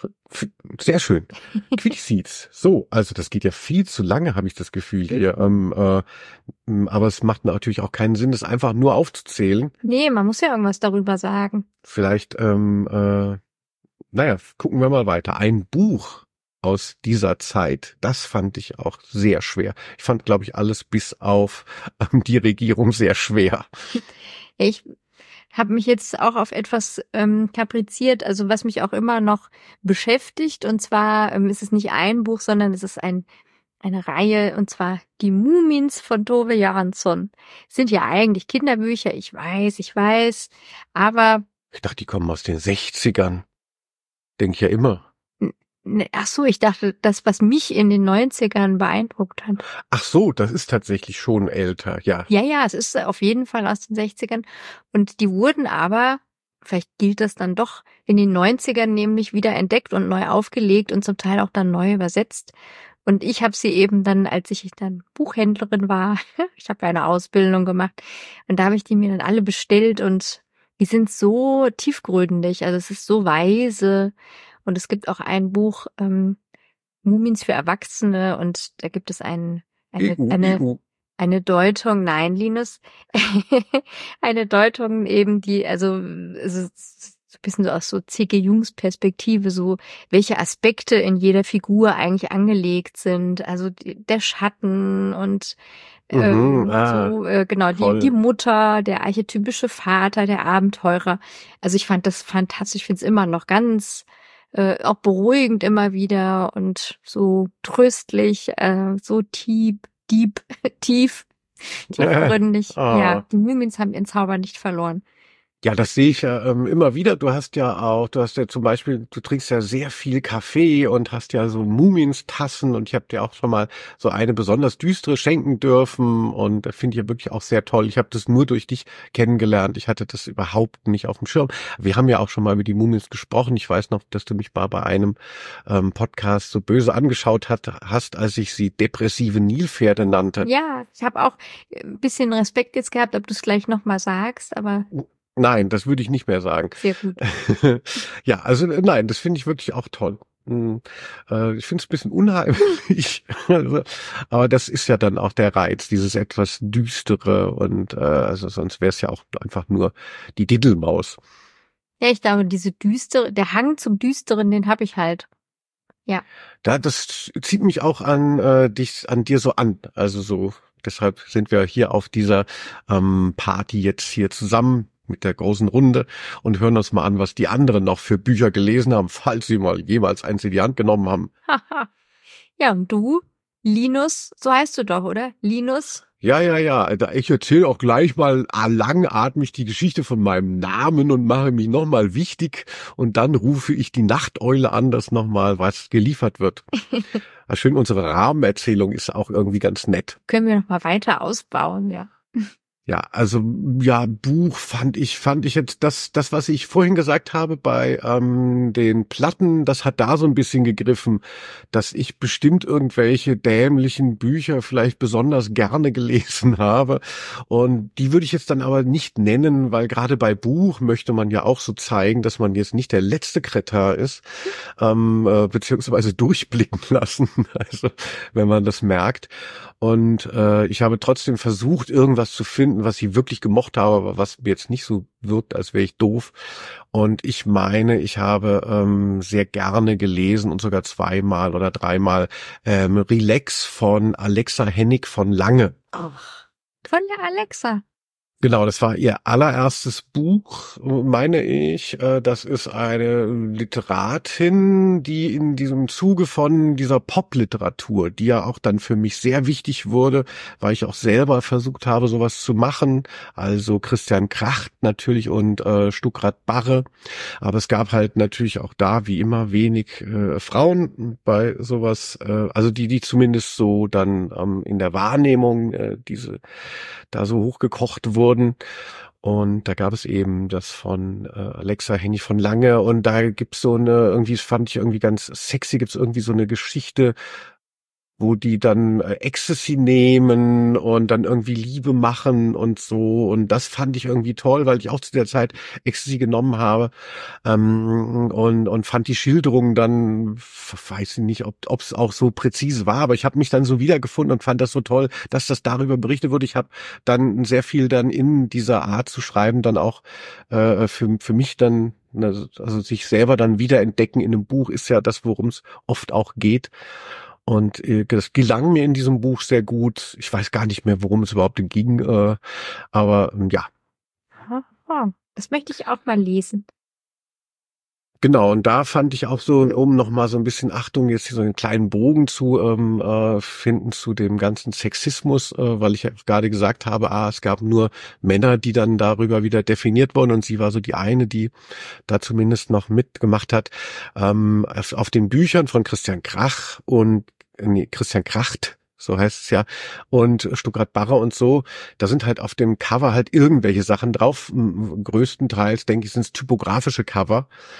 Sehr schön. Quitty Seeds. So, also das geht ja viel zu lange, habe ich das Gefühl hier. Ähm, äh, aber es macht natürlich auch keinen Sinn, das einfach nur aufzuzählen. Nee, man muss ja irgendwas darüber sagen. Vielleicht, ähm, äh, naja, gucken wir mal weiter. Ein Buch aus dieser Zeit. Das fand ich auch sehr schwer. Ich fand, glaube ich, alles bis auf ähm, die Regierung sehr schwer. Ich habe mich jetzt auch auf etwas ähm, kapriziert, also was mich auch immer noch beschäftigt. Und zwar ähm, ist es nicht ein Buch, sondern es ist ein eine Reihe, und zwar Die Mumins von Tove Jansson. Sind ja eigentlich Kinderbücher, ich weiß, ich weiß, aber... Ich dachte, die kommen aus den sechzigern. Denke ich ja immer. Ach so, ich dachte, das, was mich in den neunzigern beeindruckt hat. Ach so, das ist tatsächlich schon älter, ja. Ja, ja, es ist auf jeden Fall aus den sechzigern. Und die wurden aber, vielleicht gilt das dann doch, in den neunzigern nämlich wieder entdeckt und neu aufgelegt und zum Teil auch dann neu übersetzt. Und ich habe sie eben dann, als ich dann Buchhändlerin war, ich habe ja eine Ausbildung gemacht, und da habe ich die mir dann alle bestellt und die sind so tiefgründig, also es ist so weise. Und es gibt auch ein Buch, ähm, Mumins für Erwachsene, und da gibt es ein, eine, Igu, eine, Igu. eine Deutung, nein, Linus, eine Deutung eben, die, also, also so ein bisschen so aus so C G. Jungs Perspektive, so welche Aspekte in jeder Figur eigentlich angelegt sind, also die, der Schatten und Mhm, ähm, ah, so, äh, genau, die, toll. die Mutter, der archetypische Vater, der Abenteurer. Also ich fand das fantastisch, ich finde es immer noch ganz äh, auch beruhigend immer wieder und so tröstlich, äh, so tief, deep, tief, tiefgründig. Ja, Ah. die Mumins haben ihren Zauber nicht verloren. Ja, das sehe ich ja ähm, immer wieder. Du hast ja auch, du hast ja zum Beispiel, du trinkst ja sehr viel Kaffee und hast ja so Mumins-Tassen, und ich habe dir auch schon mal so eine besonders düstere schenken dürfen, und das finde ich ja wirklich auch sehr toll. Ich habe das nur durch dich kennengelernt. Ich hatte das überhaupt nicht auf dem Schirm. Wir haben ja auch schon mal über die Mumins gesprochen. Ich weiß noch, dass du mich mal bei einem ähm, Podcast so böse angeschaut hat, hast, als ich sie depressive Nilpferde nannte. Ja, ich habe auch ein bisschen Respekt jetzt gehabt, ob du es gleich nochmal sagst, aber Nein, das würde ich nicht mehr sagen. sehr gut. Ja, also äh, nein, das finde ich wirklich auch toll. Hm, äh, Ich finde es ein bisschen unheimlich, also, aber das ist ja dann auch der Reiz, dieses etwas Düstere, und äh, also sonst wäre es ja auch einfach nur die Diddelmaus. Ja, ich glaube, diese düstere, der Hang zum Düsteren, den habe ich halt. Ja. Da, das zieht mich auch an äh, dich, an dir so an. Also so, deshalb sind wir hier auf dieser ähm, Party jetzt hier zusammen mit der großen Runde und hören uns mal an, was die anderen noch für Bücher gelesen haben, falls sie mal jeweils eins in die Hand genommen haben. Haha. Ja, und du, Linus, so heißt du doch, oder? Linus? Ja, ja, ja. Da- Ich erzähle auch gleich mal langatmig die Geschichte von meinem Namen und mache mich nochmal wichtig, und dann rufe ich die Nachteule an, dass nochmal was geliefert wird. Ja, schön, unsere Rahmenerzählung ist auch irgendwie ganz nett. Können wir noch mal weiter ausbauen, ja. Ja, also ja, Buch fand ich, fand ich jetzt das, das, was ich vorhin gesagt habe bei ähm, den Platten, das hat da so ein bisschen gegriffen, dass ich bestimmt irgendwelche dämlichen Bücher vielleicht besonders gerne gelesen habe, und die würde ich jetzt dann aber nicht nennen, weil gerade bei Buch möchte man ja auch so zeigen, dass man jetzt nicht der letzte Kretin ist, ähm, äh, beziehungsweise durchblicken lassen, also wenn man das merkt. Und äh, ich habe trotzdem versucht, irgendwas zu finden, was ich wirklich gemocht habe, aber was mir jetzt nicht so wirkt, als wäre ich doof. Und ich meine, ich habe ähm, sehr gerne gelesen und sogar zweimal oder dreimal ähm, Relax von Alexa Hennig von Lange. Ach, von der Alexa. Genau, das war ihr allererstes Buch, meine ich. Äh, Das ist eine Literatin, die in diesem Zuge von dieser Popliteratur, die ja auch dann für mich sehr wichtig wurde, weil ich auch selber versucht habe, sowas zu machen. Also Christian Kracht natürlich und äh, Stuckrad Barre. Aber es gab halt natürlich auch da, wie immer, wenig äh, Frauen bei sowas. Äh, also die, die zumindest so dann ähm, in der Wahrnehmung äh, diese da so hochgekocht wurden. Und da gab es eben das von äh, Alexa Hennig von Lange, und da gibt's so eine, irgendwie fand ich irgendwie ganz sexy, gibt's irgendwie so eine Geschichte, wo die dann äh, Ecstasy nehmen und dann irgendwie Liebe machen und so, und das fand ich irgendwie toll, weil ich auch zu der Zeit Ecstasy genommen habe, ähm, und und fand die Schilderung dann, weiß ich nicht, ob ob es auch so präzise war, aber ich habe mich dann so wiedergefunden und fand das so toll, dass das darüber berichtet wurde. Ich habe dann sehr viel dann in dieser Art zu schreiben dann auch äh, für für mich dann, also sich selber dann wiederentdecken in einem Buch ist ja das, worum es oft auch geht. Und äh, das gelang mir in diesem Buch sehr gut. Ich weiß gar nicht mehr, worum es überhaupt ging, äh, aber ähm, ja, Aha. Das möchte ich auch mal lesen. genau. Und da fand ich auch so, um nochmal so ein bisschen Achtung, jetzt hier so einen kleinen Bogen zu ähm, äh, finden zu dem ganzen Sexismus, äh, weil ich ja gerade gesagt habe, ah, es gab nur Männer, die dann darüber wieder definiert wurden, und sie war so die eine, die da zumindest noch mitgemacht hat. Ähm, auf, auf den Büchern von Christian Krach und nee, Christian Kracht, so heißt es ja, und Stuckrad Barre und so, da sind halt auf dem Cover halt irgendwelche Sachen drauf. M- Größtenteils, denke ich, sind es typografische Cover.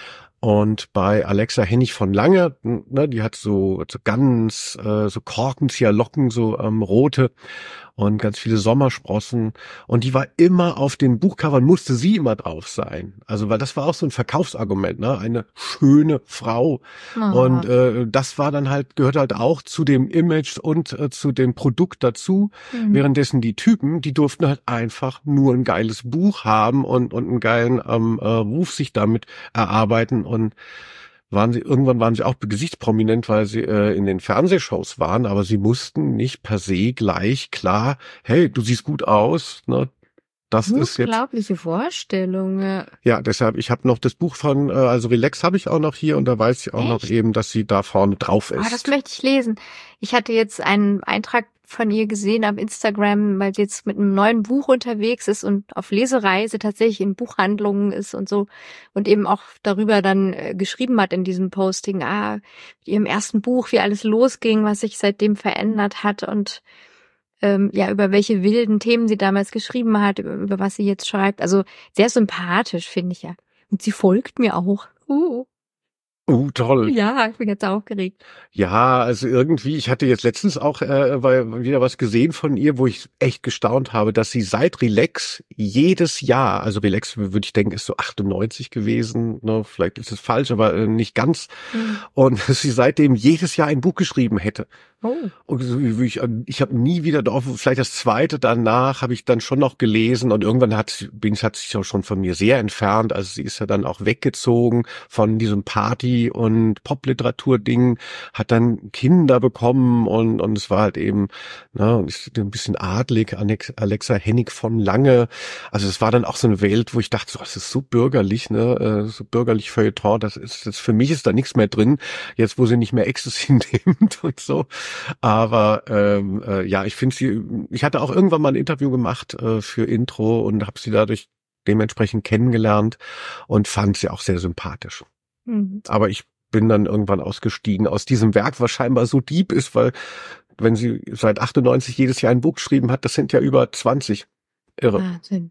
Und bei Alexa Hennig von Lange, ne, die hat so, so ganz, äh, so Korkenzieherlocken, so ähm, rote und ganz viele Sommersprossen. Und die war immer auf den Buchcovern, musste sie immer drauf sein. Also, weil das war auch so ein Verkaufsargument, ne? Eine schöne Frau. Ah. Und äh, das war dann halt, gehört halt auch zu dem Image und äh, zu dem Produkt dazu. Mhm. Währenddessen die Typen, die durften halt einfach nur ein geiles Buch haben und, und einen geilen ähm, äh, Ruf sich damit erarbeiten. Und waren sie, irgendwann waren sie auch gesichtsprominent, weil sie äh, in den Fernsehshows waren, aber sie mussten nicht per se gleich klar, hey, du siehst gut aus, ne? Das ist jetzt Unglaubliche Vorstellung. Ja. ja, deshalb, ich habe noch das Buch von, äh, also Relax habe ich auch noch hier und da weiß ich auch noch Echt? eben, dass sie da vorne drauf Ah, das ist. möchte ich lesen. Ich hatte jetzt einen Eintrag von ihr gesehen auf Instagram, weil sie jetzt mit einem neuen Buch unterwegs ist und auf Lesereise tatsächlich in Buchhandlungen ist und so und eben auch darüber dann äh, geschrieben hat in diesem Posting, ah, mit ihrem ersten Buch, wie alles losging, was sich seitdem verändert hat und ähm, ja, über welche wilden Themen sie damals geschrieben hat, über, über was sie jetzt schreibt. Also sehr sympathisch, finde ich ja. Und sie folgt mir auch. Uh. Uh, toll. Ja, ich bin jetzt aufgeregt. Ja, also irgendwie, ich hatte jetzt letztens auch äh, weil wieder was gesehen von ihr, wo ich echt gestaunt habe, dass sie seit Relax jedes Jahr, also Relax würde ich denken, ist so achtundneunzig gewesen, ne, vielleicht ist es falsch, aber äh, nicht ganz, Mhm. und dass sie seitdem jedes Jahr ein Buch geschrieben hätte. Oh. Und so wie ich, ich habe nie wieder drauf, vielleicht das zweite danach habe ich dann schon noch gelesen und irgendwann hat sie, bin hat sich auch schon von mir sehr entfernt, also sie ist ja dann auch weggezogen von diesem Party- und Popliteratur-Ding, hat dann Kinder bekommen und und es war halt eben, ne, und ist ein bisschen adlig, Alexa Hennig von Lange, also es war dann auch so eine Welt, wo ich dachte, so, das ist so bürgerlich, ne, so bürgerlich Feuilleton, das ist, das für mich ist da nichts mehr drin, jetzt wo sie nicht mehr Ecstasy nimmt und so. Aber ähm, äh, ja, ich finde sie, ich hatte auch irgendwann mal ein Interview gemacht äh, für Intro und habe sie dadurch dementsprechend kennengelernt und fand sie auch sehr sympathisch. Mhm. Aber ich bin dann irgendwann ausgestiegen aus diesem Werk, was scheinbar so deep ist, weil wenn sie seit achtundneunzig jedes Jahr ein Buch geschrieben hat, das sind ja über zwanzig. Irre. Wahnsinn.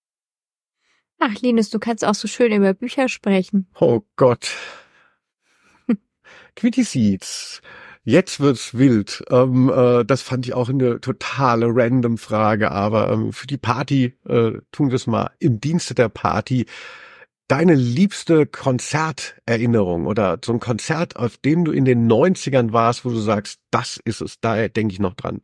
Ach, Linus, du kannst auch so schön über Bücher sprechen. Oh Gott. Quitty Seeds. Jetzt wird's wild. Ähm, äh, das fand ich auch eine totale random Frage, aber ähm, für die Party äh, tun wir es mal im Dienste der Party. Deine liebste Konzerterinnerung oder so ein Konzert, auf dem du in den neunzigern warst, wo du sagst, das ist es, da denke ich noch dran.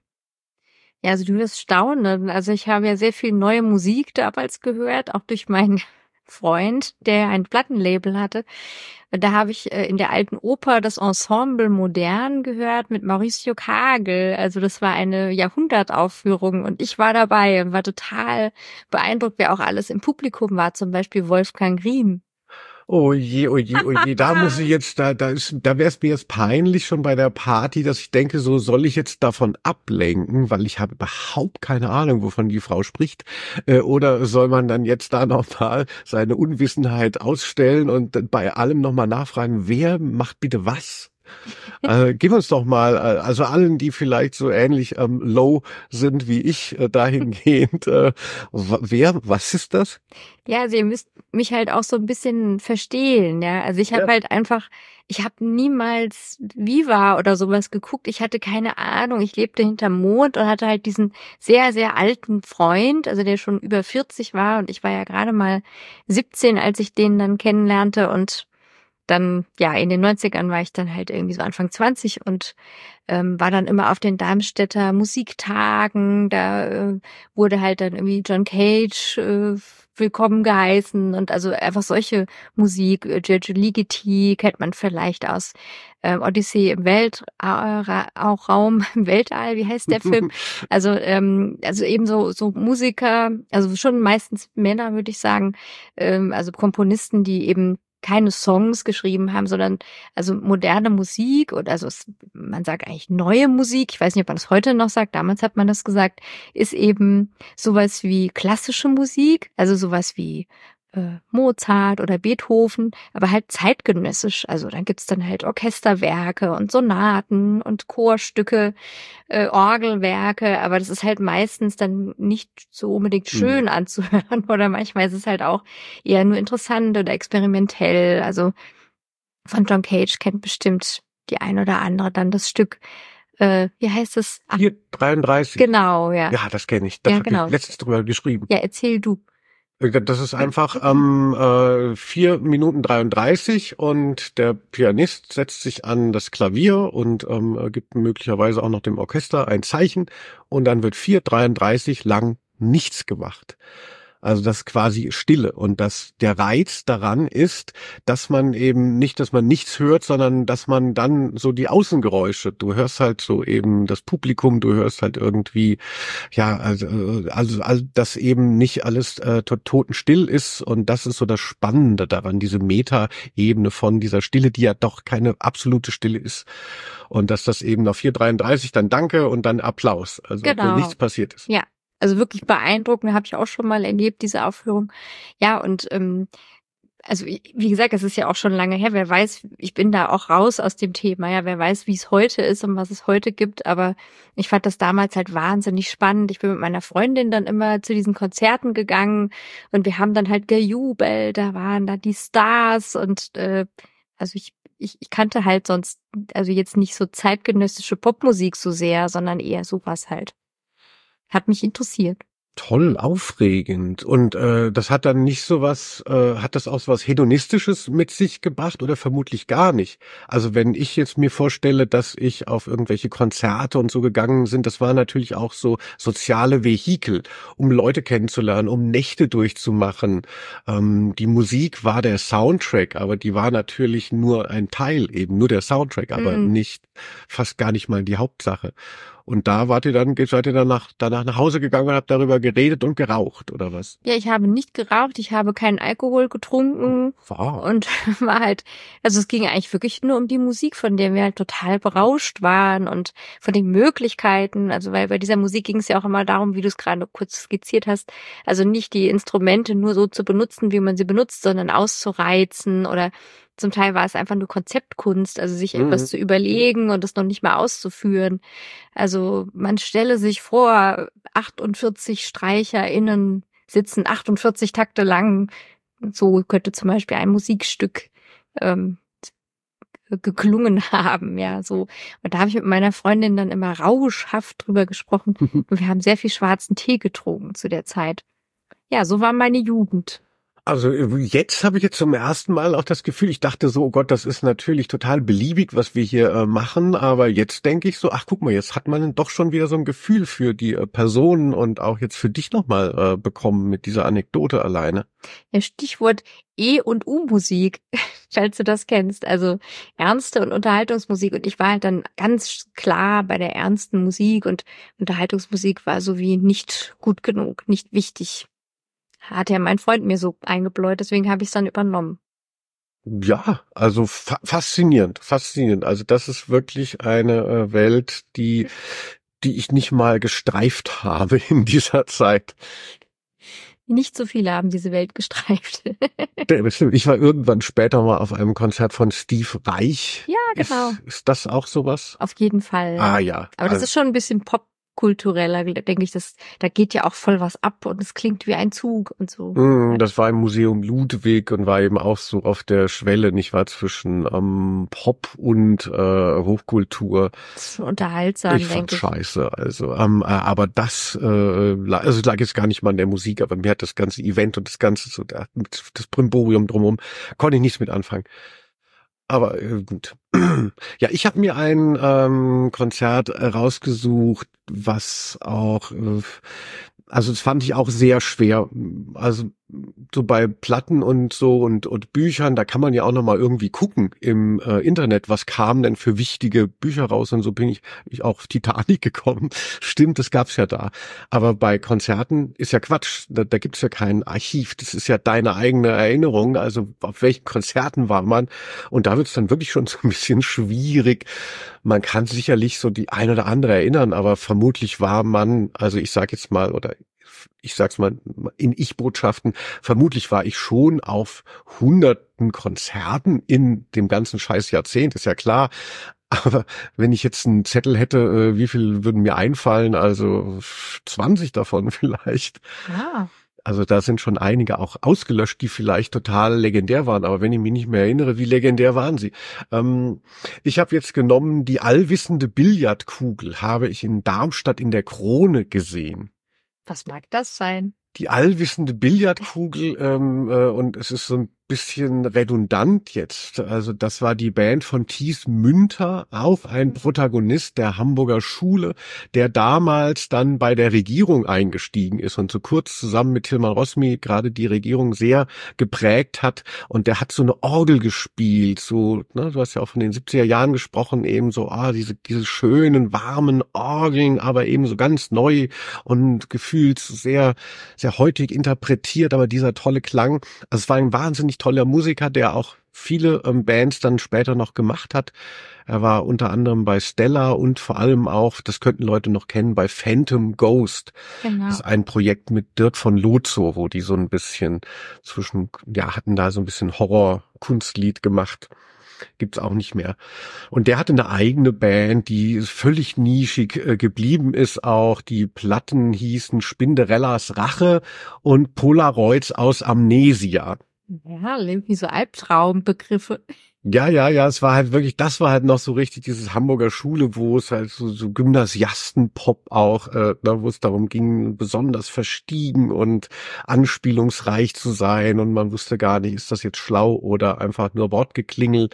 Ja, also du wirst staunen. Also ich habe ja sehr viel neue Musik damals gehört, auch durch meinen Freund, der ein Plattenlabel hatte. Da habe ich äh, in der Alten Oper das Ensemble Modern gehört mit Mauricio Kagel. Also das war eine Jahrhundertaufführung und ich war dabei und war total beeindruckt, wer auch alles im Publikum war. Zum Beispiel Wolfgang Riem. Oh je, oh je, oh je, da muss ich jetzt, da, da ist, da wäre es mir jetzt peinlich schon bei der Party, dass ich denke, so soll ich jetzt davon ablenken, weil ich habe überhaupt keine Ahnung, wovon die Frau spricht, äh, oder soll man dann jetzt da nochmal seine Unwissenheit ausstellen und bei allem nochmal nachfragen, wer macht bitte was? äh, gib uns doch mal, äh, also allen, die vielleicht so ähnlich ähm, low sind wie ich, äh, dahingehend, äh, wer, was ist das? Ja, also ihr müsst mich halt auch so ein bisschen verstehen, ja. Also ich habe Ja. halt einfach, ich habe niemals Viva oder sowas geguckt. Ich hatte keine Ahnung. Ich lebte hinterm Mond und hatte halt diesen sehr, sehr alten Freund, also der schon über vierzig war und ich war ja gerade mal siebzehn, als ich den dann kennenlernte und dann, ja, in den neunzigern war ich dann halt irgendwie so Anfang zwanzig und ähm, war dann immer auf den Darmstädter Musiktagen. Da äh, wurde halt dann irgendwie John Cage äh, willkommen geheißen und also einfach solche Musik. Äh, Giorgio Ligeti kennt man vielleicht aus äh, Odyssee im Welt, äh, auch Raum im Weltall, wie heißt der Film? Also ähm, also eben so so Musiker, also schon meistens Männer, würde ich sagen, ähm, also Komponisten, die eben keine Songs geschrieben haben, sondern also moderne Musik oder also es, man sagt eigentlich neue Musik, ich weiß nicht, ob man das heute noch sagt, damals hat man das gesagt, ist eben sowas wie klassische Musik, also sowas wie äh, Mozart oder Beethoven, aber halt zeitgenössisch. Also dann gibt's dann halt Orchesterwerke und Sonaten und Chorstücke, äh, Orgelwerke, aber das ist halt meistens dann nicht so unbedingt schön mhm. anzuhören oder manchmal ist es halt auch eher nur interessant oder experimentell. Also von John Cage kennt bestimmt die ein oder andere dann das Stück. Äh, wie heißt es? Ach, vier dreiunddreißig. genau, ja. Ja, das kenne ich. Da Ja, habe genau. ich letztens drüber geschrieben. Ja, erzähl du. Das ist einfach ähm, äh, vier Minuten dreiunddreißig und der Pianist setzt sich an das Klavier und ähm, gibt möglicherweise auch noch dem Orchester ein Zeichen und dann wird vier dreiunddreißig lang nichts gemacht. Also das ist quasi Stille und das der Reiz daran ist, dass man eben nicht, dass man nichts hört, sondern dass man dann so die Außengeräusche, du hörst halt so eben das Publikum, du hörst halt irgendwie, ja, also, also, also dass eben nicht alles äh, totenstill ist und das ist so das Spannende daran, diese Meta-Ebene von dieser Stille, die ja doch keine absolute Stille ist und dass das eben auf vier dreiunddreißig dann Danke und dann Applaus, also Genau. obwohl nichts passiert ist. Ja. Also wirklich beeindruckend, habe ich auch schon mal erlebt, diese Aufführung. Ja, und ähm, also wie gesagt, es ist ja auch schon lange her. Wer weiß, ich bin da auch raus aus dem Thema. Ja, wer weiß, wie es heute ist und was es heute gibt. Aber ich fand das damals halt wahnsinnig spannend. Ich bin mit meiner Freundin dann immer zu diesen Konzerten gegangen und wir haben dann halt gejubelt. Da waren da die Stars und äh, also ich Ich, ich kannte halt sonst, also jetzt nicht so zeitgenössische Popmusik so sehr, sondern eher sowas halt. Hat mich interessiert. Toll, aufregend. Und äh, das hat dann nicht so was, äh, hat das auch so was Hedonistisches mit sich gebracht oder vermutlich gar nicht? Also wenn ich jetzt mir vorstelle, dass ich auf irgendwelche Konzerte und so gegangen sind, das war natürlich auch so soziale Vehikel, um Leute kennenzulernen, um Nächte durchzumachen. Ähm, die Musik war der Soundtrack, aber die war natürlich nur ein Teil, eben nur der Soundtrack, aber Mhm. nicht, fast gar nicht mal die Hauptsache. Und da wart ihr dann, seid ihr danach, danach nach Hause gegangen und habt darüber geredet und geraucht, oder was? Ja, ich habe nicht geraucht, ich habe keinen Alkohol getrunken Wow. und war halt, also es ging eigentlich wirklich nur um die Musik, von der wir halt total berauscht waren und von den Möglichkeiten, also weil bei dieser Musik ging es ja auch immer darum, wie du es gerade kurz skizziert hast, also nicht die Instrumente nur so zu benutzen, wie man sie benutzt, sondern auszureizen oder zum Teil war es einfach nur Konzeptkunst, also sich Mhm. etwas zu überlegen und es noch nicht mal auszuführen. Also man stelle sich vor, achtundvierzig StreicherInnen sitzen achtundvierzig Takte lang. So könnte zum Beispiel ein Musikstück ähm, geklungen haben, ja, so. Und da habe ich mit meiner Freundin dann immer rauschhaft drüber gesprochen. Und wir haben sehr viel schwarzen Tee getrunken zu der Zeit. Ja, so war meine Jugend. Also jetzt habe ich jetzt zum ersten Mal auch das Gefühl, ich dachte so, oh Gott, das ist natürlich total beliebig, was wir hier äh, machen, aber jetzt denke ich so, ach guck mal, jetzt hat man doch schon wieder so ein Gefühl für die äh, Personen und auch jetzt für dich nochmal äh, bekommen mit dieser Anekdote alleine. Ja, Stichwort E- und U-Musik, falls du das kennst, also ernste und Unterhaltungsmusik. Und ich war halt dann ganz klar bei der ernsten Musik und Unterhaltungsmusik war so wie nicht gut genug, nicht wichtig. Hat ja mein Freund mir so eingebläut, deswegen habe ich es dann übernommen. Ja, also fa faszinierend, faszinierend. Also das ist wirklich eine äh, Welt, die, die ich nicht mal gestreift habe in dieser Zeit. Nicht so viele haben diese Welt gestreift. Ja, bestimmt. Ich war irgendwann später mal auf einem Konzert von Steve Reich. Ja, genau. Ist, ist das auch sowas? Auf jeden Fall. Ah ja. Aber das also, ist schon ein bisschen popkultureller, denke ich. Das, da geht ja auch voll was ab und es klingt wie ein Zug und so. mh, das war im Museum Ludwig und war eben auch so auf der Schwelle, nicht wahr, zwischen ähm, Pop und äh, Hochkultur. Das ist schon unterhaltsam, Ich fand denke ich. scheiße, also ähm, äh, aber das, äh, la- also lag jetzt gar nicht mal an der Musik, aber mir hat das ganze Event und das ganze so da, das Brimborium drumherum, konnte ich nichts mit anfangen. Aber äh, gut. Ja, ich habe mir ein ähm, Konzert äh, rausgesucht, was auch, äh, also das fand ich auch sehr schwer. Also so bei Platten und so und und Büchern, da kann man ja auch noch mal irgendwie gucken im äh, Internet, was kam denn für wichtige Bücher raus und so bin ich, ich auch auf Titanic gekommen. Stimmt, das gab's ja da. Aber bei Konzerten ist ja Quatsch, da, da gibt's ja kein Archiv. Das ist ja deine eigene Erinnerung, also auf welchen Konzerten war man und da wird's dann wirklich schon so ein bisschen schwierig. Man kann sicherlich so die ein oder andere erinnern, aber vermutlich war man, also ich sag jetzt mal oder ich sag's mal in Ich-Botschaften, vermutlich war ich schon auf hunderten Konzerten in dem ganzen scheiß Jahrzehnt, ist ja klar. Aber wenn ich jetzt einen Zettel hätte, wie viel würden mir einfallen? Also zwanzig davon vielleicht. Ah. Also da sind schon einige auch ausgelöscht, die vielleicht total legendär waren. Aber wenn ich mich nicht mehr erinnere, wie legendär waren sie? Ähm, ich habe jetzt genommen, die allwissende Billardkugel habe ich in Darmstadt in der Krone gesehen. Was mag das sein? Die allwissende Billardkugel ähm, äh, und es ist so ein bisschen redundant jetzt. Also das war die Band von Thies Münter, auch ein Protagonist der Hamburger Schule, der damals dann bei der Regierung eingestiegen ist und so kurz zusammen mit Tilman Rosmi gerade die Regierung sehr geprägt hat. Und der hat so eine Orgel gespielt, so, ne, du hast ja auch von den siebziger Jahren gesprochen, eben so, ah, diese diese schönen, warmen Orgeln, aber eben so ganz neu und gefühlt sehr, sehr heutig interpretiert, aber dieser tolle Klang. Also es war ein wahnsinnig toller Musiker, der auch viele ähm, Bands dann später noch gemacht hat. Er war unter anderem bei Stella und vor allem auch, das könnten Leute noch kennen, bei Phantom Ghost. Genau. Das ist ein Projekt mit Dirk von Lozo, wo die so ein bisschen zwischen, ja, hatten da so ein bisschen Horror-Kunstlied gemacht. Gibt's auch nicht mehr. Und der hatte eine eigene Band, die völlig nischig äh, geblieben ist auch. Die Platten hießen Spinderellas Rache und Polaroids aus Amnesia. Ja, irgendwie so Albtraumbegriffe. Ja, ja, ja, es war halt wirklich, das war halt noch so richtig dieses Hamburger Schule, wo es halt so, so Gymnasiasten-Pop auch, äh, da wo es darum ging, besonders verstiegen und anspielungsreich zu sein und man wusste gar nicht, ist das jetzt schlau oder einfach nur Wortgeklingel.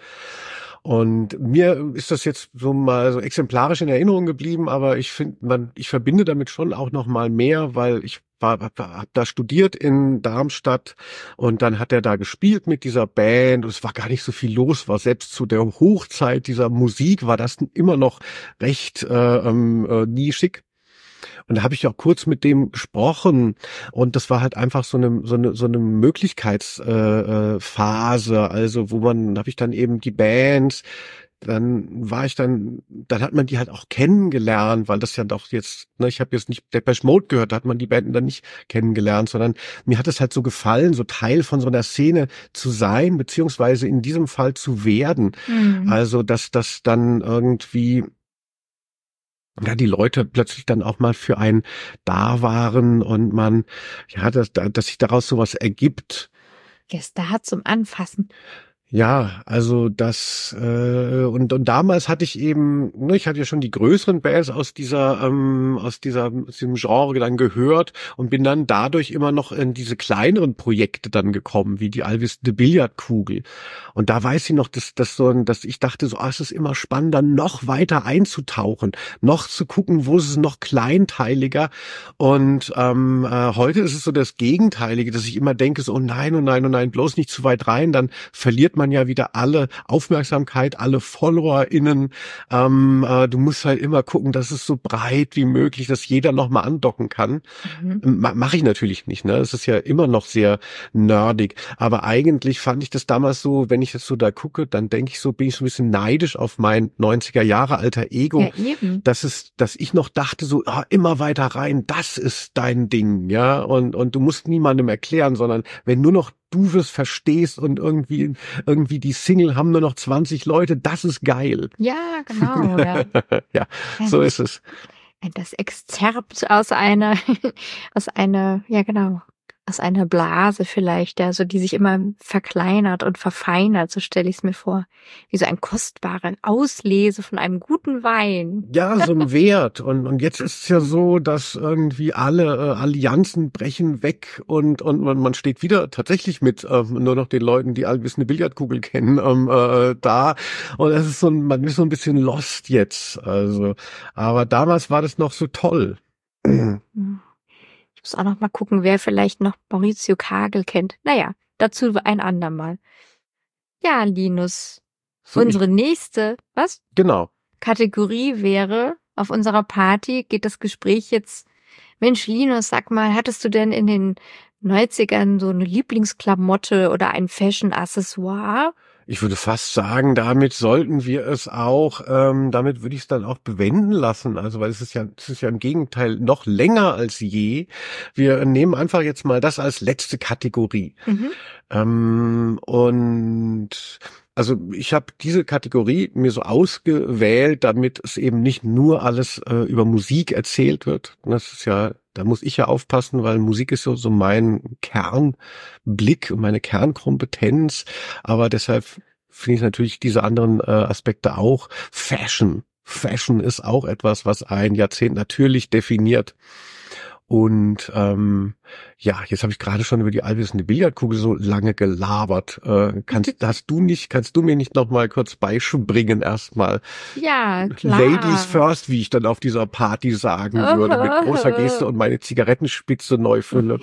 Und mir ist das jetzt so mal so exemplarisch in Erinnerung geblieben, aber ich finde, man, ich verbinde damit schon auch noch mal mehr, weil ich war, hab, hab da studiert in Darmstadt und dann hat er da gespielt mit dieser Band und es war gar nicht so viel los, war selbst zu der Hochzeit dieser Musik war das immer noch recht äh, äh, nischig. Und da habe ich auch kurz mit dem gesprochen und das war halt einfach so eine so eine so eine Möglichkeitsphase, äh, Phase, also wo man, habe ich dann eben die Bands, dann war ich dann, dann hat man die halt auch kennengelernt, weil das ja doch jetzt, ne, ich habe jetzt nicht Depeche Mode gehört, da hat man die Band dann nicht kennengelernt, sondern mir hat es halt so gefallen, so Teil von so einer Szene zu sein, beziehungsweise in diesem Fall zu werden. Mhm. Also, dass das dann irgendwie ja, die Leute plötzlich dann auch mal für einen da waren und man, ja, dass, dass sich daraus sowas ergibt. Gestern zum Anfassen. Ja, also das äh, und und damals hatte ich eben, ne, ich hatte ja schon die größeren Bands aus dieser ähm, aus dieser aus diesem Genre dann gehört und bin dann dadurch immer noch in diese kleineren Projekte dann gekommen, wie die allwissende Billardkugel. Und da weiß ich noch, dass dass so ein, dass ich dachte so, ah, es ist immer spannender, noch weiter einzutauchen, noch zu gucken, wo ist es noch kleinteiliger. Und ähm, äh, heute ist es so das Gegenteilige, dass ich immer denke so, oh nein, oh nein, oh nein, bloß nicht zu weit rein, dann verliert man ja wieder alle Aufmerksamkeit, alle FollowerInnen. Ähm, äh, du musst halt immer gucken, dass es so breit wie möglich, dass jeder nochmal andocken kann. Mhm. Ma- Mache ich natürlich nicht, ne? Es ist ja immer noch sehr nerdig. Aber eigentlich fand ich das damals so, wenn ich jetzt so da gucke, dann denke ich so, bin ich so ein bisschen neidisch auf mein neunziger Jahre alter Ego. Ja, eben. Dass es, dass ich noch dachte so, ah, immer weiter rein, das ist dein Ding, ja. Und, und du musst niemandem erklären, sondern wenn nur noch du es verstehst und irgendwie, irgendwie die Single haben nur noch zwanzig Leute, das ist geil. Ja, genau. Ja. Ja, so ist es. Das Exzerpt aus einer, aus einer, ja genau, aus einer Blase vielleicht, also die sich immer verkleinert und verfeinert, so stelle ich es mir vor. Wie so ein kostbarer Auslese von einem guten Wein. Ja, so ein Wert. Und, und jetzt ist es ja so, dass irgendwie alle äh, Allianzen brechen weg und, und man, man steht wieder tatsächlich mit ähm, nur noch den Leuten, die allwissende Billardkugel kennen, ähm, äh, da. Und es ist so ein, man ist so ein bisschen lost jetzt. Also, aber damals war das noch so toll. Ich muss auch noch mal gucken, wer vielleicht noch Maurizio Kagel kennt. Naja, dazu ein andermal. Ja, Linus, So, unsere nächste, was? Genau. Kategorie wäre, auf unserer Party geht das Gespräch jetzt, Mensch, Linus, sag mal, hattest du denn in den neunzigern so eine Lieblingsklamotte oder ein Fashion-Accessoire? Ich würde fast sagen, damit sollten wir es auch, ähm, damit würde ich es dann auch bewenden lassen. Also, weil es ist ja, es ist ja im Gegenteil noch länger als je. Wir nehmen einfach jetzt mal das als letzte Kategorie. Mhm. Ähm, und also ich habe diese Kategorie mir so ausgewählt, damit es eben nicht nur alles äh, über Musik erzählt wird. Das ist ja da muss ich ja aufpassen, weil Musik ist so, so mein Kernblick und meine Kernkompetenz. Aber deshalb finde ich natürlich diese anderen äh, Aspekte auch. Fashion. Fashion ist auch etwas, was ein Jahrzehnt natürlich definiert. Und ähm, ja, jetzt habe ich gerade schon über die allwissende Billardkugel so lange gelabert. Äh, kannst, hast du nicht, kannst du mir nicht noch mal kurz beispielen erstmal? Ja, klar. Ladies first, wie ich dann auf dieser Party sagen würde, mit großer Geste und meine Zigarettenspitze neu fülle.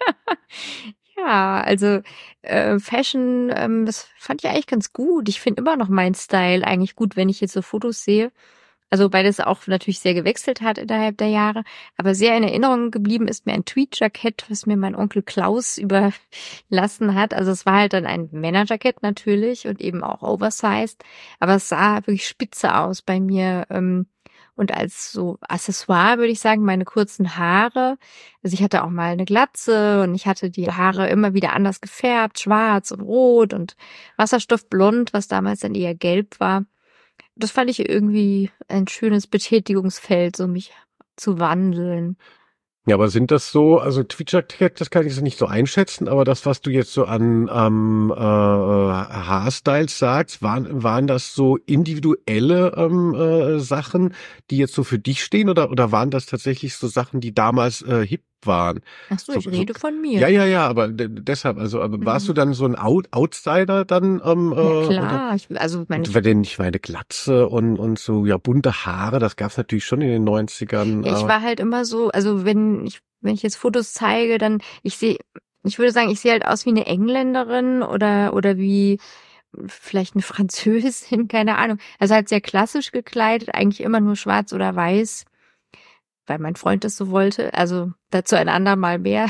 Ja, also äh, Fashion, ähm, das fand ich eigentlich ganz gut. Ich finde immer noch meinen Style eigentlich gut, wenn ich jetzt so Fotos sehe. Also weil das auch natürlich sehr gewechselt hat innerhalb der Jahre. Aber sehr in Erinnerung geblieben ist mir ein Tweed-Jackett, was mir mein Onkel Klaus überlassen hat. Also es war halt dann ein Männerjackett natürlich und eben auch oversized. Aber es sah wirklich spitze aus bei mir. Ähm, und als so Accessoire würde ich sagen, meine kurzen Haare. Also ich hatte auch mal eine Glatze und ich hatte die Haare immer wieder anders gefärbt, schwarz und rot und wasserstoffblond, was damals dann eher gelb war. Das fand ich irgendwie ein schönes Betätigungsfeld, so mich zu wandeln. Ja, aber sind das so, also Tweed-Jackett, das kann ich so nicht so einschätzen, aber das, was du jetzt so an ähm, äh, Haarstyles sagst, waren, waren das so individuelle ähm, äh, Sachen, die jetzt so für dich stehen oder, oder waren das tatsächlich so Sachen, die damals äh, hip waren? Ach so, So- ich so- rede von mir. Ja, ja, ja, aber de- deshalb, also aber warst Mhm. du dann so ein Out Outsider dann? Ähm, äh, Ja, oder? klar. Ich, also meine, Und weil denn ich meine Glatze und und so ja bunte Haare, das gab's natürlich schon in den neunzigern. ja, ich äh, war halt immer so, also wenn ich, wenn ich jetzt Fotos zeige, dann, ich sehe, ich würde sagen, ich sehe halt aus wie eine Engländerin oder, oder wie vielleicht eine Französin, keine Ahnung. Also halt sehr klassisch gekleidet, eigentlich immer nur schwarz oder weiß, weil mein Freund das so wollte. Also dazu ein andermal mehr.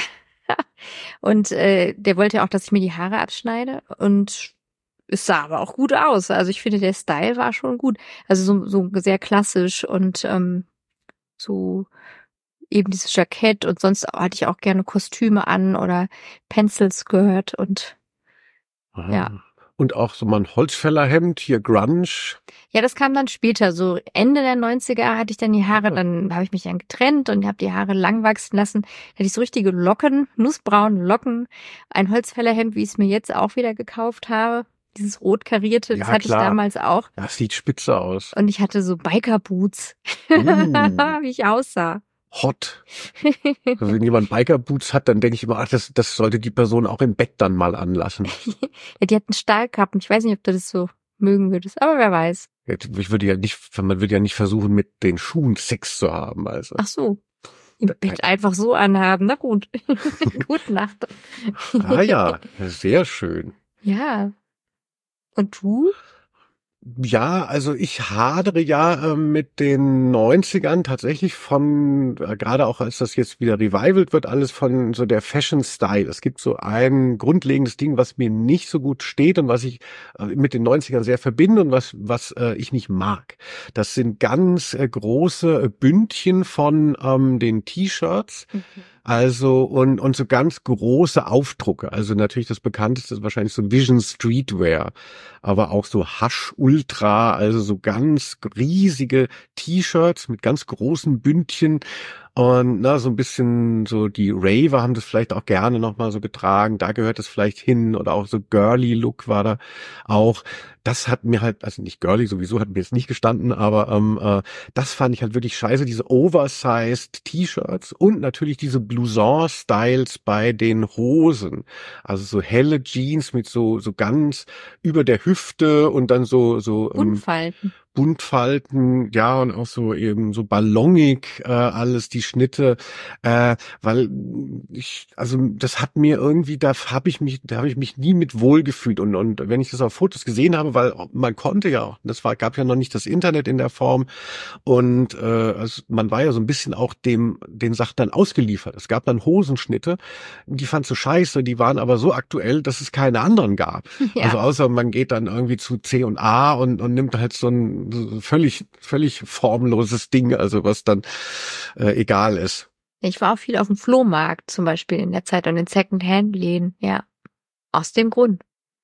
Und äh, der wollte ja auch, dass ich mir die Haare abschneide. Und es sah aber auch gut aus. Also ich finde, der Style war schon gut. Also so, so sehr klassisch und ähm, so eben dieses Jackett und sonst hatte ich auch gerne Kostüme an oder Pencil Skirt und ja. Und auch so mal ein Holzfällerhemd, hier Grunge. Ja, das kam dann später. So Ende der neunziger hatte ich dann die Haare, dann habe ich mich dann getrennt und habe die Haare lang wachsen lassen. Da hatte ich so richtige Locken, nussbraune Locken, ein Holzfällerhemd, wie ich es mir jetzt auch wieder gekauft habe. Dieses rot karierte, das Ja, hatte klar. ich damals auch. Das sieht spitze aus. Und ich hatte so Biker-Boots, Uh, wie ich aussah. hot. Also wenn jemand Biker-Boots hat, dann denke ich immer, ach, das, das sollte die Person auch im Bett dann mal anlassen. Ja, die hatten Stahlkappen. Ich weiß nicht, ob du das so mögen würdest, aber wer weiß. Ich würde ja nicht, man würde ja nicht versuchen, mit den Schuhen Sex zu haben, also. Ach so. Im Bett einfach so anhaben. Na gut. Gute Nacht. Ah ja, sehr schön. Ja. Und du? Ja, also ich hadere ja äh, mit den neunzigern tatsächlich von, äh, gerade auch als das jetzt wieder revivalt wird, alles von so der Fashion-Style. Es gibt so ein grundlegendes Ding, was mir nicht so gut steht und was ich äh, mit den neunzigern sehr verbinde und was was äh, ich nicht mag. Das sind ganz äh, große äh, Bündchen von ähm, den T-Shirts. Mhm. Also und und so ganz große Aufdrucke. Also natürlich das bekannteste ist wahrscheinlich so Vision Streetwear, aber auch so Hush Ultra, also so ganz riesige T-Shirts mit ganz großen Bündchen und na so ein bisschen so die Raver haben das vielleicht auch gerne noch mal so getragen. Da gehört es vielleicht hin oder auch so girly Look war da auch. Das hat mir halt, also nicht girly sowieso hat mir jetzt nicht gestanden, aber ähm, äh, das fand ich halt wirklich scheiße, diese oversized T-Shirts und natürlich diese Blouson-Styles bei den Hosen. Also so helle Jeans mit so so ganz über der Hüfte und dann so so ähm, Buntfalten. Buntfalten, ja, und auch so eben so ballongig äh, alles, die Schnitte, äh, weil ich, also das hat mir irgendwie, da habe ich mich, da habe ich mich nie mit wohl gefühlt und und wenn ich das auf Fotos gesehen habe, weil man konnte ja auch, das war, gab ja noch nicht das Internet in der Form und äh, also man war ja so ein bisschen auch dem den Sachen dann ausgeliefert. Es gab dann Hosenschnitte, die fandst du scheiße, die waren aber so aktuell, dass es keine anderen gab. Ja. Also außer man geht dann irgendwie zu C und A und und nimmt halt so ein so völlig völlig formloses Ding, also was dann äh, egal ist. Ich war auch viel auf dem Flohmarkt zum Beispiel in der Zeit und in Second-Hand-Läden. Ja. Aus dem Grund.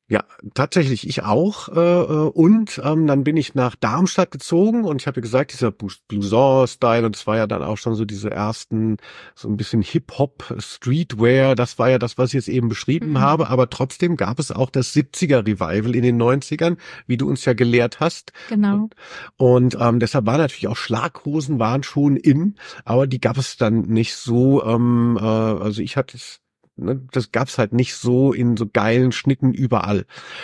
Ja, tatsächlich, ich auch. Äh, äh, und ähm, dann bin ich nach Darmstadt gezogen und ich habe ja gesagt, dieser Blouson-Style, und es war ja dann auch schon so diese ersten, so ein bisschen Hip-Hop, Streetwear, das war ja das, was ich jetzt eben beschrieben Mhm. habe, aber trotzdem gab es auch das siebziger-Revival in den neunzigern, wie du uns ja gelehrt hast. Genau. Und ähm, deshalb waren natürlich auch Schlaghosen waren schon in, aber die gab es dann nicht so, ähm, äh, also ich hatte es, ne, das gab's halt nicht so in so geilen Schnitten überall.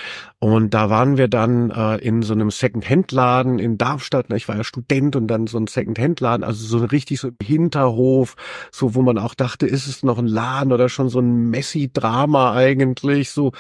Und da waren wir dann äh, in so einem Second-Hand-Laden in Darmstadt. Ich war ja Student und dann so ein Second-Hand-Laden, also so richtig so im Hinterhof, so wo man auch dachte, ist es noch ein Laden oder schon so ein Messi-Drama eigentlich, so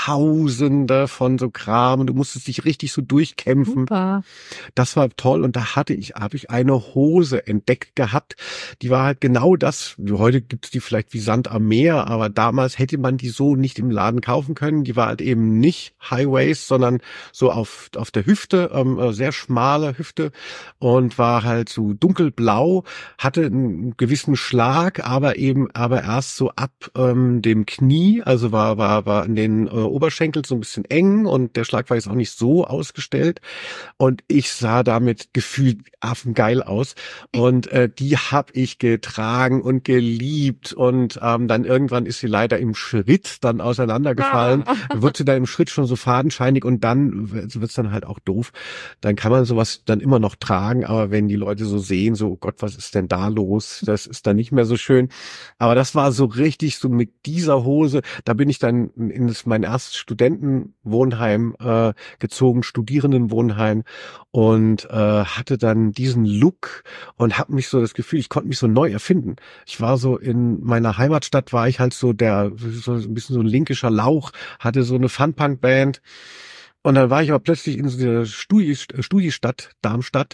Tausende von so Kram und du musstest dich richtig so durchkämpfen. Super. Das war toll und da hatte ich, habe ich eine Hose entdeckt gehabt, die war halt genau das. Heute gibt's die vielleicht wie Sand am Meer, aber damals hätte man die so nicht im Laden kaufen können. Die war halt eben nicht High Waist, sondern so auf auf der Hüfte, ähm, sehr schmale Hüfte und war halt so dunkelblau, hatte einen gewissen Schlag, aber eben aber erst so ab ähm, dem Knie, also war war war in den äh, Oberschenkeln so ein bisschen eng und der Schlag war jetzt auch nicht so ausgestellt. Und ich sah damit gefühlt affengeil aus. Und äh, die habe ich getragen und geliebt. Und ähm, dann irgendwann ist sie leider im Schritt dann auseinandergefallen. Dann wird sie dann im Schritt schon so fadenscheinig und dann wird's dann halt auch doof. Dann kann man sowas dann immer noch tragen. Aber wenn die Leute so sehen, so, oh Gott, was ist denn da los? Das ist dann nicht mehr so schön. Aber das war so richtig so mit dieser Hose. Da bin ich dann in das, mein erstes Studentenwohnheim äh, gezogen, Studierendenwohnheim. Und äh, hatte dann diesen Look und habe mich so das Gefühl, ich konnte mich so neu erfinden. Ich war so in meiner Heimatstadt, war ich halt so der, so ein bisschen so ein linkischer Lauch, hatte so eine Fun-Punk-Band und dann war ich aber plötzlich in so der Studi Studiestadt, Darmstadt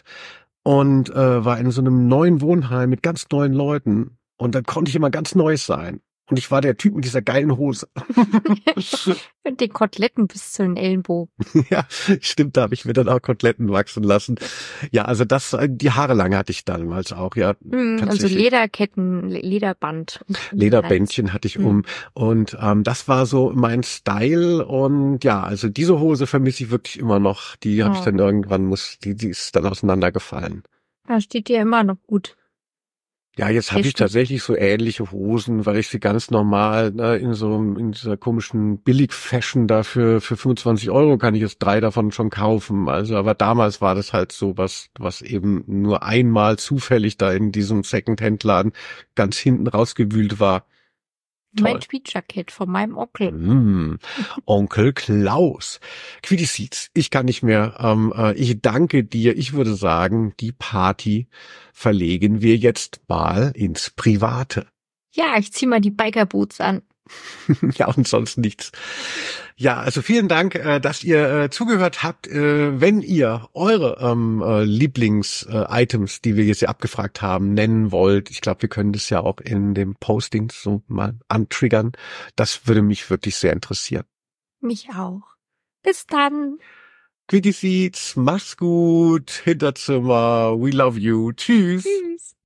und äh, war in so einem neuen Wohnheim mit ganz neuen Leuten und dann konnte ich immer ganz Neues sein. Und ich war der Typ mit dieser geilen Hose. Mit den Koteletten bis zu den Ellenbogen. Ja, stimmt, da habe ich mir dann auch Koteletten wachsen lassen. Ja, also das, die Haare lange hatte ich damals auch, ja. Mhm, also tatsächlich. Lederketten, Lederband. Lederbändchen hatte ich um. Und ähm, das war so mein Style. Und ja, also diese Hose vermisse ich wirklich immer noch. Die habe Oh. ich dann irgendwann, muss, die, die ist dann auseinandergefallen. Da steht dir immer noch gut. Ja, jetzt habe ich Richtig. tatsächlich so ähnliche Hosen, weil ich sie ganz normal ne, in so in dieser komischen Billig-Fashion da für für fünfundzwanzig Euro kann ich jetzt drei davon schon kaufen. Also, aber damals war das halt so was, was eben nur einmal zufällig da in diesem Second-Hand-Laden ganz hinten rausgewühlt war. Toll. Mein Tweetjacket von meinem Onkel. Mm, Onkel Klaus. Quitty Seeds, ich kann nicht mehr. Ähm, äh, ich danke dir. Ich würde sagen, die Party verlegen wir jetzt mal ins Private. Ja, ich zieh mal die Biker-Boots an. Ja, und sonst nichts. Ja, also vielen Dank, äh, dass ihr äh, zugehört habt. Äh, wenn ihr eure ähm, äh, Lieblings-Items, die wir jetzt hier abgefragt haben, nennen wollt, ich glaube, wir können das ja auch in dem Posting so mal antriggern. Das würde mich wirklich sehr interessieren. Mich auch. Bis dann. Quitty Seeds, mach's gut, Hinterzimmer, we love you, tschüss. Tschüss.